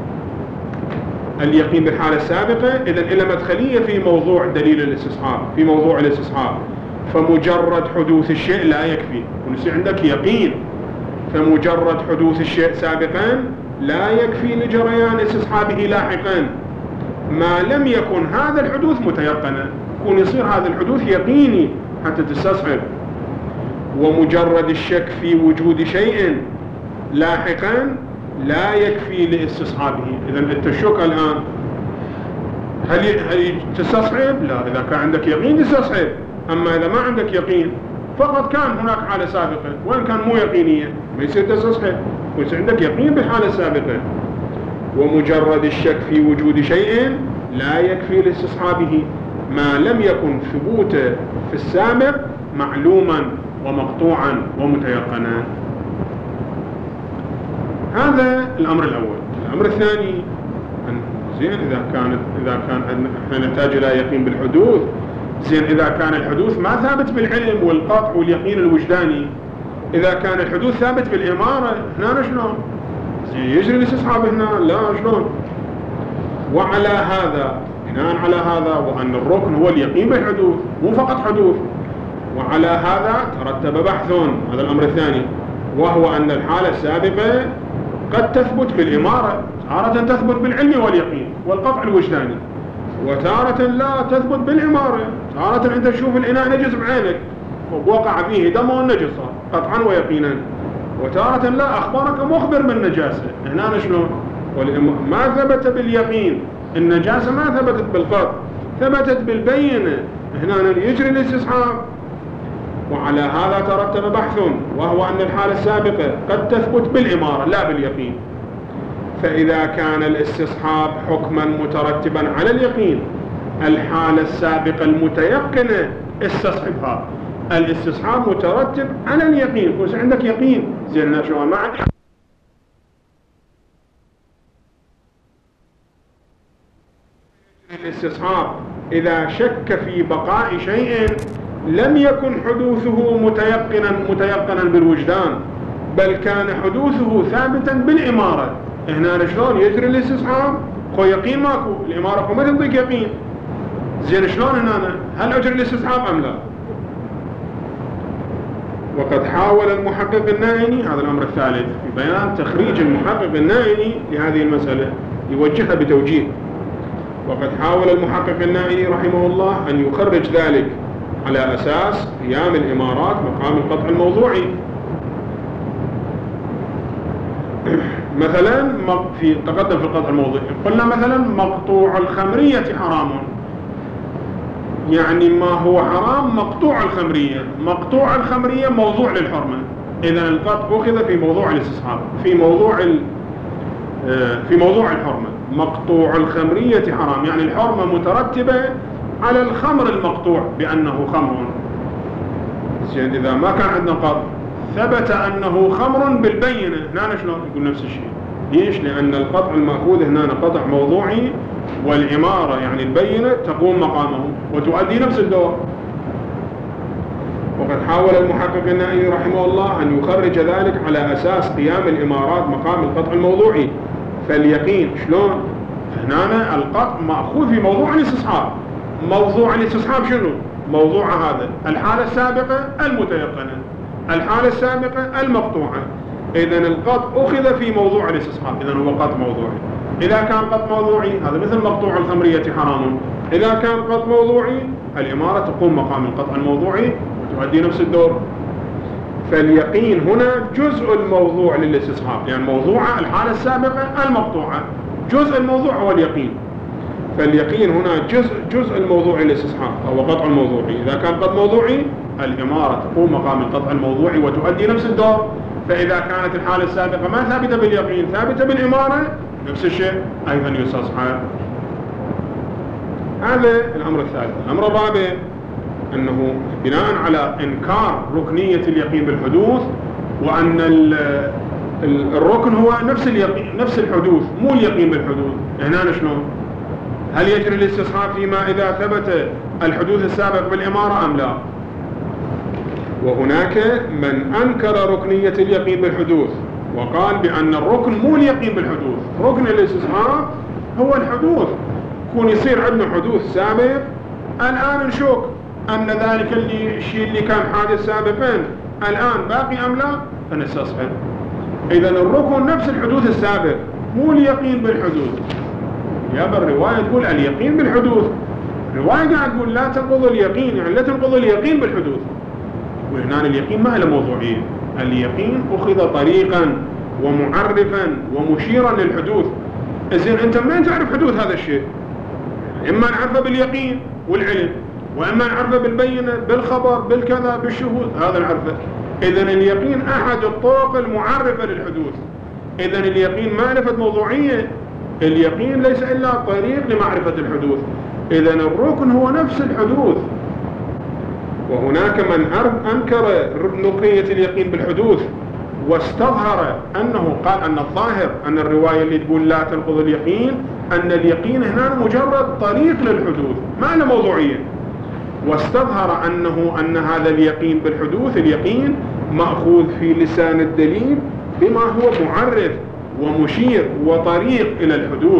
اليقين بالحالة السابقة إذن إلى مدخلية في موضوع دليل الاستصحاب، في موضوع الاستصحاب. فمجرد حدوث الشيء لا يكفي، ونصير عندك يقين. فمجرد حدوث الشيء سابقا لا يكفي لجريان استصحابه لاحقا ما لم يكن هذا الحدوث متيقنا، يكون يصير هذا الحدوث يقيني حتى تستصحب. ومجرد الشك في وجود شيء لاحقا لا يكفي لاستصحابه. إذن أنت الشك الآن هل هل تستصحب؟ لا، إذا كان عندك يقين تستصحب. أما إذا ما عندك يقين فقط كان هناك حالة سابقة وإن كان مو يقينية ما يصير تستصحب، ويصير عندك يقين بالحالة السابقة. ومجرد الشك في وجود شيء لا يكفي لاستصحابه ما لم يكن ثبوته في السابق معلوما ومقطوعا ومتيقنا. هذا الأمر الأول. الأمر الثاني زين إذا كانت إذا كان احنا نحتاج إلى يقين بالحدوث، زين إذا كان الحدوث ما ثابت بالعلم والقطع واليقين الوجداني، إذا كان الحدوث ثابت بالإمارة هنا شلون؟ زين يجري الاستصحاب هنا؟ لا، شلون؟ وعلى هذا، بناء على هذا وأن الركن هو اليقين بالحدوث مو فقط حدوث، وعلى هذا ترتب بحث. هذا الأمر الثاني، وهو أن الحالة السابقة قد تثبت بالإمارة، تارة تثبت بالعلم واليقين والقطع الوجداني، وتارة لا تثبت بالإمارة. تارة أنت تشوف الإناء نجس بعينك ووقع فيه دم والنجس قطعا ويقينا، وتارة لا أخبارك مخبر بالنجاسة. هنا شلون؟ ما ثبت باليقين، النجاسة ما ثبتت بالقطع، ثبتت بالبينة، هنا يجري الاستصحاب. وعلى هذا ترتب بحث، وهو أن الحالة السابقة قد تثبت بالإمارة لا باليقين. فإذا كان الاستصحاب حكما مترتبا على اليقين، الحالة السابقة المتيقنة استصحبها. الاستصحاب مترتب على اليقين، وش عندك يقين؟ زين شو ما عندك الاستصحاب إذا شك في بقاء شيء لم يكن حدوثه متيقنا متيقنا بالوجدان، بل كان حدوثه ثابتا بالإمارة. هنا شلون يجري الاستصحاب؟ خو يقين ماكو، الإمارة خو ما تنطيك يقين. زين شلون هنا هل أجري الاستصحاب أم لا؟ وقد حاول المحقق النائني، هذا الأمر الثالث، في بيان تخريج المحقق النائني لهذه المسألة، يوجهها بتوجيه. وقد حاول المحقق النائني رحمه الله أن يخرج ذلك على أساس قيام الإمارات مقام القطع الموضوعي. مثلا في تقدم في القطع الموضوعي قلنا مثلا مقطوع الخمرية حرام، يعني ما هو حرام مقطوع الخمرية. مقطوع الخمرية موضوع للحرمة، إذا القطع أخذ في موضوع الاستصحاب، في موضوع في موضوع الحرمة. مقطوع الخمرية حرام، يعني الحرمة مترتبة على الخمر المقطوع بأنه خمر. زين إذا ما كان عندنا قطع ثبت أنه خمر بالبينة، هنا شلون يقول نفس الشيء؟ ليش؟ لأن القطع المأخوذ هنا قطع موضوعي، والعمارة يعني البينة تقوم مقامه وتؤدي نفس الدور. وقد حاول المحقق النائي رحمه الله أن يخرج ذلك على أساس قيام الإمارات مقام القطع الموضوعي. فاليقين شلون؟ هنا القطع مأخوذ في موضوع الاستصحاب. موضوع الاستصحاب شنو؟ موضوع هذا الحالة السابقة المتيقنة، الحالة السابقة المقطوعة. إذن القطع أخذ في موضوع الاستصحاب، إذن هو قطع موضوعي. إذا كان قطع موضوعي هذا مثل مقطوع الخمرية حرام. إذا كان قطع موضوعي الإمارة تقوم مقام القطع الموضوعي وتؤدي نفس الدور. فاليقين هنا جزء الموضوع للاستصحاب، يعني موضوع الحالة السابقة المقطوعة، جزء الموضوع هو اليقين. فاليقين هنا جزء جزء الموضوع للاستصحاب أو قطع الموضوعي. إذا كان قطع موضوعي الإمارة تقوم مقام القطع الموضوعي وتؤدي نفس الدور. فإذا كانت الحالة السابقة ما ثابتة باليقين ثابتة بالإمارة نفس الشيء أيضا يستصحب. هذا الأمر الثالث. الأمر الرابع أنه بناء على إنكار ركنية اليقين بالحدوث، وأن الركن هو نفس اليقين نفس الحدوث مو اليقين بالحدوث. هنا شلون؟ هل يجري الاستصحاب فيما إذا ثبت الحدوث السابق بالإمارة أم لا؟ وهناك من أنكر ركنية اليقين بالحدوث وقال بأن الركن مو اليقين بالحدوث، ركن الاستصحاب هو الحدوث. يكون يصير عندنا حدوث سابق الآن نشوف أن ذلك اللي الشيء اللي كان حادث سابقا الآن باقي أم لا فنستصحب. إذا الركن نفس الحدوث السابق مو اليقين بالحدوث. يابا الرواية تقول اليقين بالحدوث، الرواية قاعد تقول لا تنقض اليقين، يعني لا تنقض اليقين بالحدوث. وهنا اليقين ما له موضوعية، اليقين أخذ طريقا ومعرفا ومشيرا للحدوث. إذن أنت ما تعرف حدوث هذا الشيء، إما نعرفه باليقين والعلم، وإما نعرفه بالبينة بالخبر بالكذا بالشهود، هذا نعرفه. إذن اليقين أحد الطرق المعرفة للحدوث. إذن اليقين ما لفت موضوعية، اليقين ليس إلا طريق لمعرفة الحدوث. إذن الركن هو نفس الحدوث. وهناك من أنكر ركنية اليقين بالحدوث واستظهر أنه قال أن الظاهر أن الرواية اللي تقول لا تنقض اليقين أن اليقين هنا مجرد طريق للحدوث ما له موضوعية، واستظهر أنه أن هذا اليقين بالحدوث اليقين مأخوذ في لسان الدليل بما هو معرف ومشير وطريق إلى الحدوث.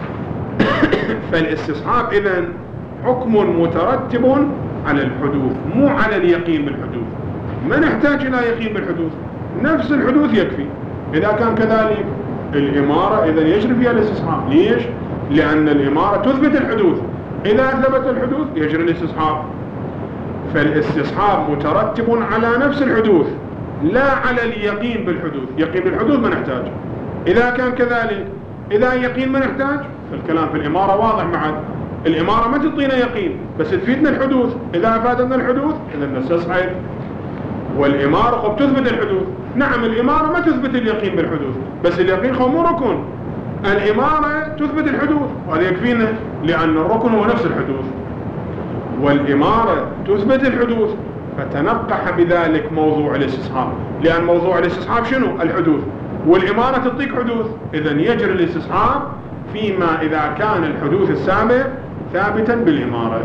فالاستصحاب إذن حكم مترتب على الحدوث مو على اليقين بالحدوث. ما نحتاج إلى يقين بالحدوث، نفس الحدوث يكفي. إذا كان كذلك الإمارة إذن يجري فيها الاستصحاب. ليش؟ لأن الإمارة تثبت الحدوث، إذا ثبت الحدوث يجري الاستصحاب. فالاستصحاب مترتب على نفس الحدوث لا على اليقين بالحدوث. يقين بالحدوث ما نحتاج. إذا كان كذلك إذا يقين ما نحتاج فالكلام في الإمارة واضح معنا. الإمارة ما تعطينا يقين بس تفيدنا الحدوث، إذا أفادتنا الحدوث إذا نستصحب. والإمارة قد تثبت الحدوث. نعم الإمارة ما تثبت اليقين بالحدوث بس اليقين هو مو ركن، الإمارة تثبت الحدوث وهذا يكفينا لأن الركن هو نفس الحدوث. والإمارة تثبت الحدوث فتنقح بذلك موضوع الاستصحاب، لأن موضوع الاستصحاب شنو؟ الحدوث، والإمارة تعطيك حدوث. إذن يجري الاستصحاب فيما إذا كان الحدوث السابق ثابتا بالإمارة.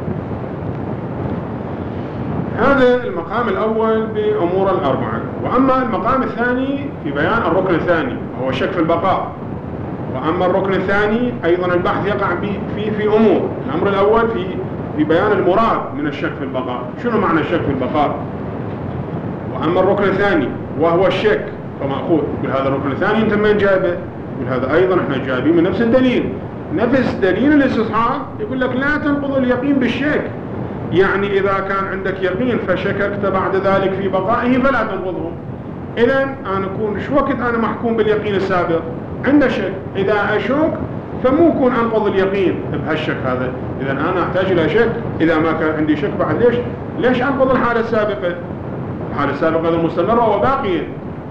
هذا المقام الأول بأمور الأربعة. وأما المقام الثاني في بيان الركن الثاني هو الشك في البقاء. وأما الركن الثاني أيضا البحث يقع في في أمور. الأمر الأول في في بيان المراد من الشك في البقاء، شنو معنى الشك في البقاء. وأما الركن الثاني وهو الشك فمأخوذ بهذا الركن الثاني أنت من جايبه؟ هذا أيضا احنا جايبين من نفس الدليل، نفس دليل الاستصحاب يقول لك لا تنقض اليقين بالشك. يعني إذا كان عندك يقين فشككت بعد ذلك في بقائه فلا تنقضه. إذن أنا أكون شو وقت أنا محكوم باليقين السابق عند شك، إذا أشك فمو يكون أنقض اليقين بهالشك هذا. إذن أنا أحتاج إلى شك. إذا ما كان عندي شك بعد ليش ليش أنقض الحالة السابقة؟ الحالة السابقة هذا مستمرة وباقية.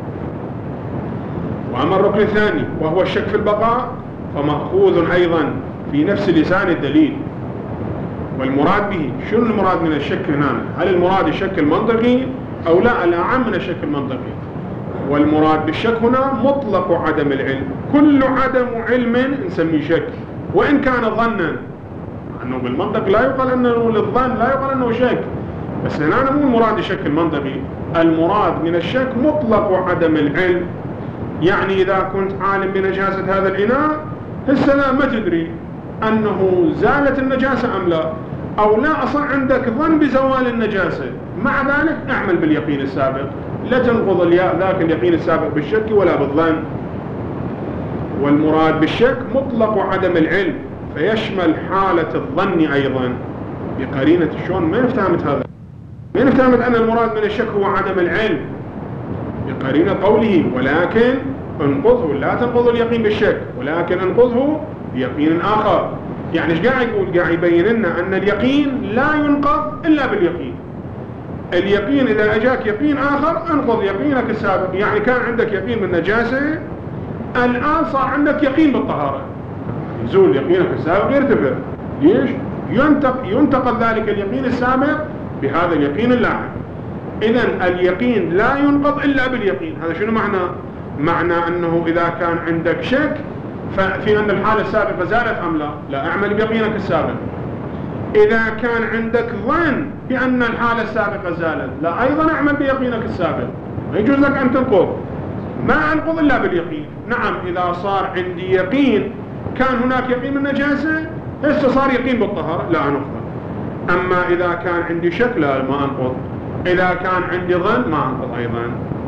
وأما الركن الثاني وهو الشك في البقاء فمأخوذ أيضا في نفس لسان الدليل. والمراد به شنو المراد من الشك هنا؟ هل المراد الشك المنطقي أو لا الأعم من الشك المنطقي؟ والمراد بالشك هنا مطلق عدم العلم. كل عدم علم نسميه شك وإن كان ظنا، أنه بالمنطق لا يقال أنه للظن لا يقال أنه شك. بس هنا مو المراد الشك المنطقي، المراد من الشك مطلق عدم العلم. يعني إذا كنت عالم بنجاسة هذا الإناء هسه ما تدري أنه زالت النجاسة أم لا، أو لا أصلا عندك ظن بزوال النجاسة، مع ذلك اعمل باليقين السابق، لا تنقض ذاك اليقين السابق بالشك ولا بالظن. والمراد بالشك مطلق عدم العلم فيشمل حالة الظن أيضا بقرينة. شلون ما فهمت هذا؟ نفترض أن المراد من الشك هو عدم العلم بقرينة قوله ولكن انقضه، لا تنقض اليقين بالشك ولكن انقضه بيقين آخر. يعني ايش قاعد يقول؟ قاعد يبين لنا أن اليقين لا ينقض إلا باليقين. اليقين إذا أجاك يقين آخر انقض يقينك السابق. يعني كان عندك يقين بالنجاسة، الآن صار عندك يقين بالطهارة، يزول يقينك السابق يرتفع. ليش؟ ينتقل ذلك اليقين السابق بهذا اليقين اللاحق. إذن اليقين لا ينقض إلا باليقين. هذا شنو معنى؟ معنى أنه إذا كان عندك شك في أن الحالة السابقة زالت أم لا، لا اعمل بيقينك السابق. إذا كان عندك ظن بأن الحالة السابقة زالت، لا أيضا اعمل بيقينك السابق. ما يجوز لك أن تنقض، ما أنقض إلا باليقين. نعم إذا صار عندي يقين، كان هناك يقين بالنجاسة، هسه صار يقين بالطهارة، لا أنقض. أما إذا كان عندي شك لا ما أنقض. إذا كان عندي ظن ما أنقض أيضا.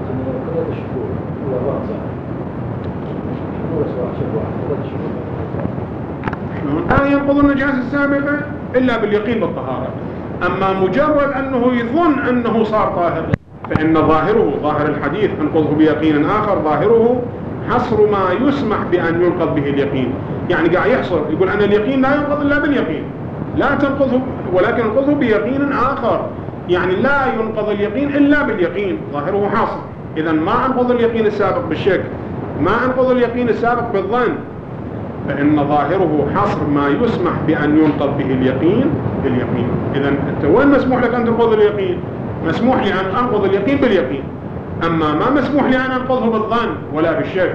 لا ينقض النجاسة السابقة إلا باليقين بالطهارة. أما مجرد أنه يظن أنه صار طاهر، فإن ظاهره ظاهر الحديث انقضه بيقين آخر، ظاهره حصر ما يسمح بأن ينقض به اليقين. يعني قاعد يحصر، يقول أن اليقين لا ينقض إلا باليقين، لا تنقضه ولكن انقضه بيقين آخر. يعني لا ينقض اليقين إلا باليقين، ظاهره حاصر. إذا ما انقض اليقين السابق بالشك، ما انقض اليقين السابق بالظن، فإن ظاهره حصر ما يسمح بأن ينقض به اليقين باليقين. إذا أنت وين مسموح لك أن تنقض اليقين؟ مسموح لي أن أنقض اليقين باليقين، أما ما مسموح لي أن أنقضه بالظن ولا بالشك.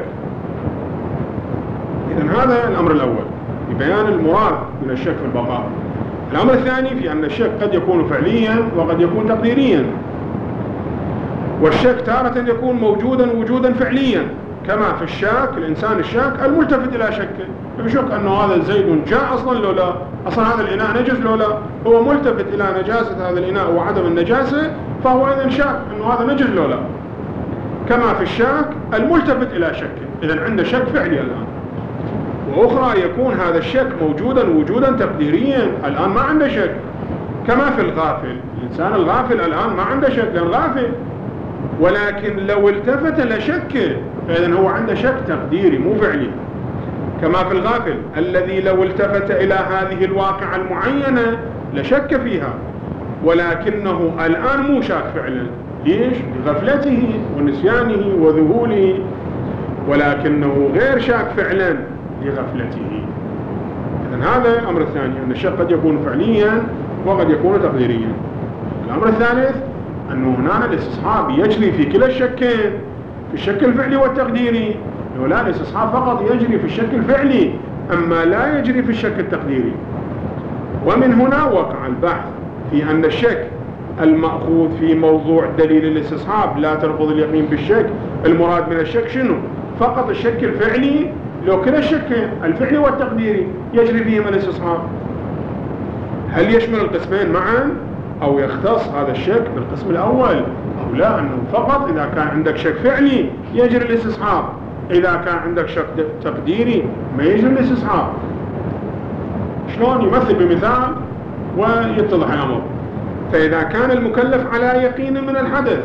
إذا هذا الأمر الأول في بيان المراد من الشك في البقاء. الأمر الثاني في أن الشك قد يكون فعليا وقد يكون تقديريا. والشك تارة يكون موجودا وجودا فعليا، كما في الشاك، الإنسان الشاك الملتفت إلى شكه، بشك أنه هذا زيد جاء أصلا لو لا، أصلا هذا الإناء نجس لو لا، هو ملتفت إلى نجاسة هذا الإناء وعدم النجاسة، فهو إذن شاك أنه هذا نجس لو لا. كما في الشاك الملتفت إلى شكه، إذن عنده شك فعلي الآن. وأخرى يكون هذا الشك موجودا وجودا تقديريا، الآن ما عنده شك. كما في الغافل، الإنسان الغافل الآن ما عنده شك لأن غافل، ولكن لو التفت لشكه فإذن هو عنده شك تقديري مو فعلي. كما في الغافل الذي لو التفت إلى هذه الواقعة المعينة لشك فيها، ولكنه الآن مو شاك فعلا. ليش؟ لغفلته ونسيانه وذهوله، ولكنه غير شاك فعلا لغفلته. إذن هذا الأمر الثاني، أن الشك قد يكون فعليا وقد يكون تقديريا. الأمر الثالث أنه هنا الاستصحاب يجري في كلا الشكين، في الشك الفعلي والتقديري. لا الاستصحاب فقط يجري في الشك الفعلي، أما لا يجري في الشك التقديري. ومن هنا وقع البحث في أن الشك المأخوذ في موضوع دليل الاستصحاب لا تنقض اليقين بالشك، المراد من الشك شنو؟ فقط الشك الفعلي، لو كلا الشك الفعلي والتقديري يجري فيهما الاستصحاب. هل يشمل القسمين معا أو يختص هذا الشك بالقسم الأول أو لا؟ أنه فقط إذا كان عندك شك فعلي يجري الاستصحاب، إذا كان عندك شك تقديري ما يجري الاستصحاب. شلون؟ يمثل بمثال ويتضح الأمر. فإذا كان المكلف على يقين من الحدث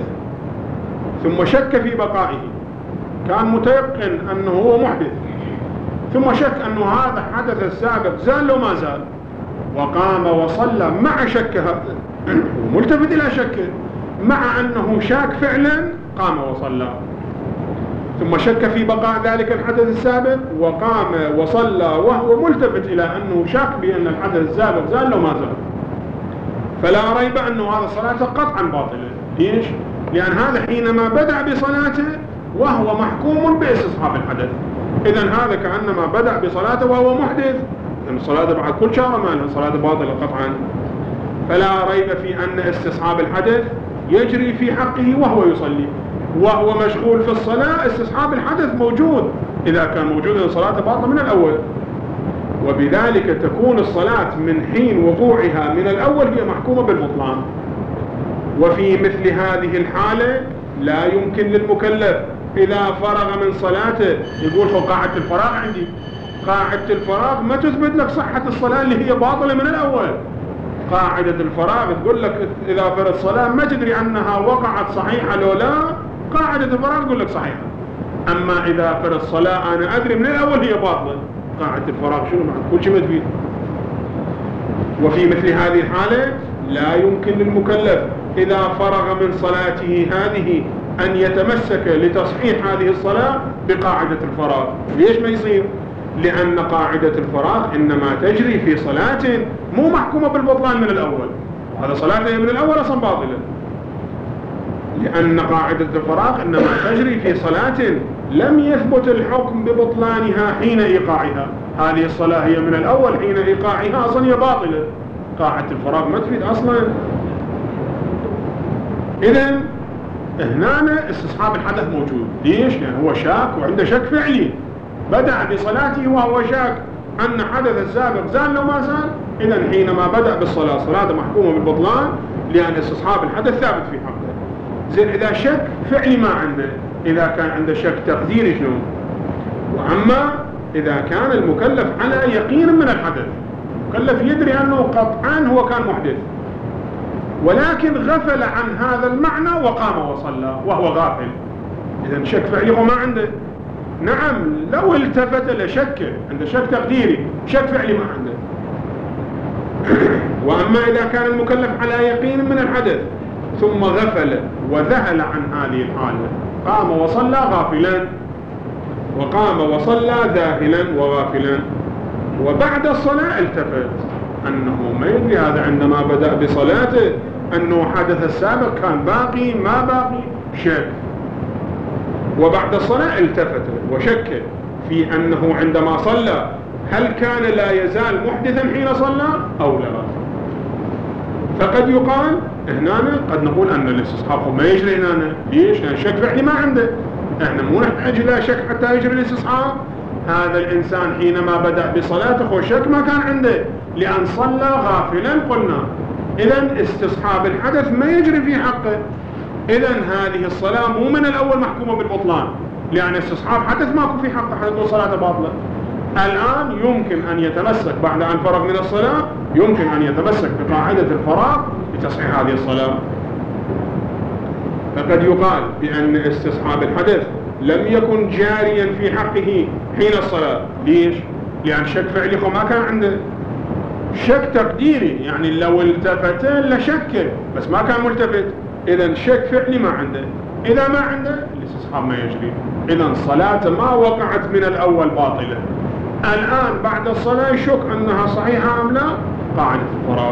ثم شك في بقائه، كان متيقن أنه هو محدث، ثم شك أنه هذا حدث السابق زال لو ما زال، وقام وصلى مع شكه وملتفت إلى شكه، مع أنه شاك فعلا قام وصلى، ثم شك في بقاء ذلك الحدث السابق وقام وصلى وهو ملتفت إلى أنه شاك بأن الحدث السابق زال لو ما زال، فلا ريب أنه هذا صلاته قطعا باطلة. ليش؟ لأن هذا حينما بدأ بصلاته وهو محكوم باستصحاب الحدث، إذن هذا كأنما بدأ بصلاته وهو محدث، لأن الصلاة بعد كل شهر ما الصلاة باطلة قطعا. فلا ريب في أن استصحاب الحدث يجري في حقه وهو يصلي، وهو مشغول في الصلاة، استصحاب الحدث موجود، إذا كان موجودا الصلاة باطلة من الأول، وبذلك تكون الصلاة من حين وقوعها من الأول هي محكومة بالبطلان. وفي مثل هذه الحالة لا يمكن للمكلف إذا فرغ من صلاته يقول فوق قاعدة الفراغ عندي، قاعدة الفراغ ما تثبت لك صحة الصلاة اللي هي باطلة من الأول. قاعدة الفراغ تقول لك إذا فرض صلاة ما تدري أنها وقعت صحيحة لو لا، قاعدة الفراغ تقول لك صحيحة. أما إذا فرض صلاة أنا أدري من الأول هي باطلة، قاعدة الفراغ شنو معنى؟ كل شيء متفيد. وفي مثل هذه الحالة لا يمكن للمكلف إذا فرغ من صلاته هذه أن يتمسك لتصحيح هذه الصلاة بقاعدة الفراغ. ليش ما يصير؟ لأن قاعدة الفراغ إنما تجري في صلاة مو محكومة بالبطلان من الأول، وهذا صلاته من الأول أصلا باطلة، لأن قاعدة الفراغ إنما تجري في صلاة لم يثبت الحكم ببطلانها حين إيقاعها. هذه الصلاة هي من الأول حين إيقاعها أصلا هي باطلة، قاعدة الفراغ ما تفيد أصلا. إذن هنا استصحاب الحدث موجود. ليش؟ لأن يعني هو شاك وعنده شك فعلي، بدأ بصلاته وهو شاك أن حدث السابق زال لو ما زال. إذن حينما بدأ بالصلاة صلاة محكومة بالبطلان لأن استصحاب الحدث ثابت في حقه. زين إذا شك فعلي ما عنده، إذا كان عنده شك تقديري شنو؟ وأما إذا كان المكلف على يقين من الحدث، المكلف يدري أنه قطعا هو كان محدث ولكن غفل عن هذا المعنى وقام وصلى وهو غافل، إذن شك فعلي هو ما عنده. نعم لو التفت لشك، عنده شك تقديري، شك فعلي ما عنده. وأما إذا كان المكلف على يقين من الحدث ثم غفل وذهل عن هذه الحالة، قام وصلى غافلا، وقام وصلى ذاهلا وغافلا، وبعد الصلاة التفت أنه ما يدري هذا عندما بدأ بصلاته أنه حدث السابق كان باقي ما باقي، شك، وبعد الصلاة التفت وشك في أنه عندما صلى هل كان لا يزال محدثا حين صلى أو لا. فقد يقال هنا قد نقول أن الاستصحاب ما يجري هنا. ليش؟ لأن شك فعلي ما عنده، احنا مو نحتاج لا شك حتى يجري الاستصحاب. هذا الإنسان حينما بدأ بصلاته وشك ما كان عنده لأن صلى غافلا قلنا، إذن استصحاب الحدث ما يجري في حقه. إذن هذه الصلاة مو من الأول محكومة بالبطلان لأن استصحاب حدث ماكو في حقه حتى تقول صلاته باطلة. الآن يمكن أن يتمسك بعد أن فرغ من الصلاة، يمكن أن يتمسك بقاعدة الفراغ لتصحيح هذه الصلاة. فقد يقال بأن استصحاب الحدث لم يكن جاريا في حقه حين الصلاة. ليش؟ لأن شك فعلي ما كان عنده، شك تقديري يعني لو التفت لشك بس ما كان ملتفت، إذن شك فعلي ما عنده. إذا ما عنده الاستصحاب ما يجري، إذن صلاة ما وقعت من الأول باطلة. الآن بعد الصلاة يشك أنها صحيحة أم لا، قاعدة الفراغ،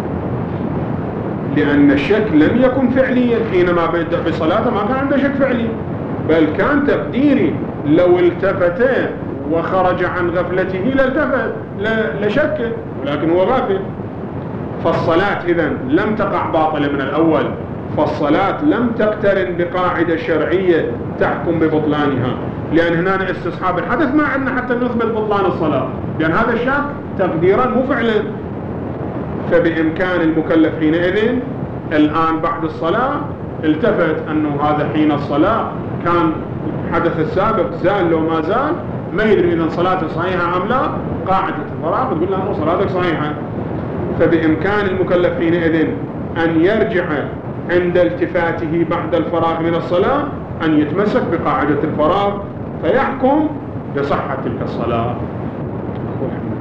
لأن الشك لم يكن فعليا حينما بدأ بصلاته، ما كان عنده شك فعلي بل كان تقديري. لو التفت وخرج عن غفلته لالتفت لشك، ولكن هو غافل. فالصلاة إذن لم تقع باطلة من الأول، فالصلاة لم تقترن بقاعدة شرعية تحكم ببطلانها، لأن هنا استصحاب الحدث ما عندنا حتى نثبت بطلان الصلاة، لأن هذا الشك تقديرا مو فعلا. فبإمكان المكلف حينئذ الآن بعد الصلاة التفت أنه هذا حين الصلاة كان حدث السابق زال لو ما زال، ما يدري إذا صلاته صحيحة أم لا، قاعدة الفراغ تقول له صلاتك صحيحة. فبإمكان المكلف حينئذ أن يرجع عند التفاته بعد الفراغ من الصلاة أن يتمسك بقاعدة الفراغ فيحكم بصحة تلك الصلاة.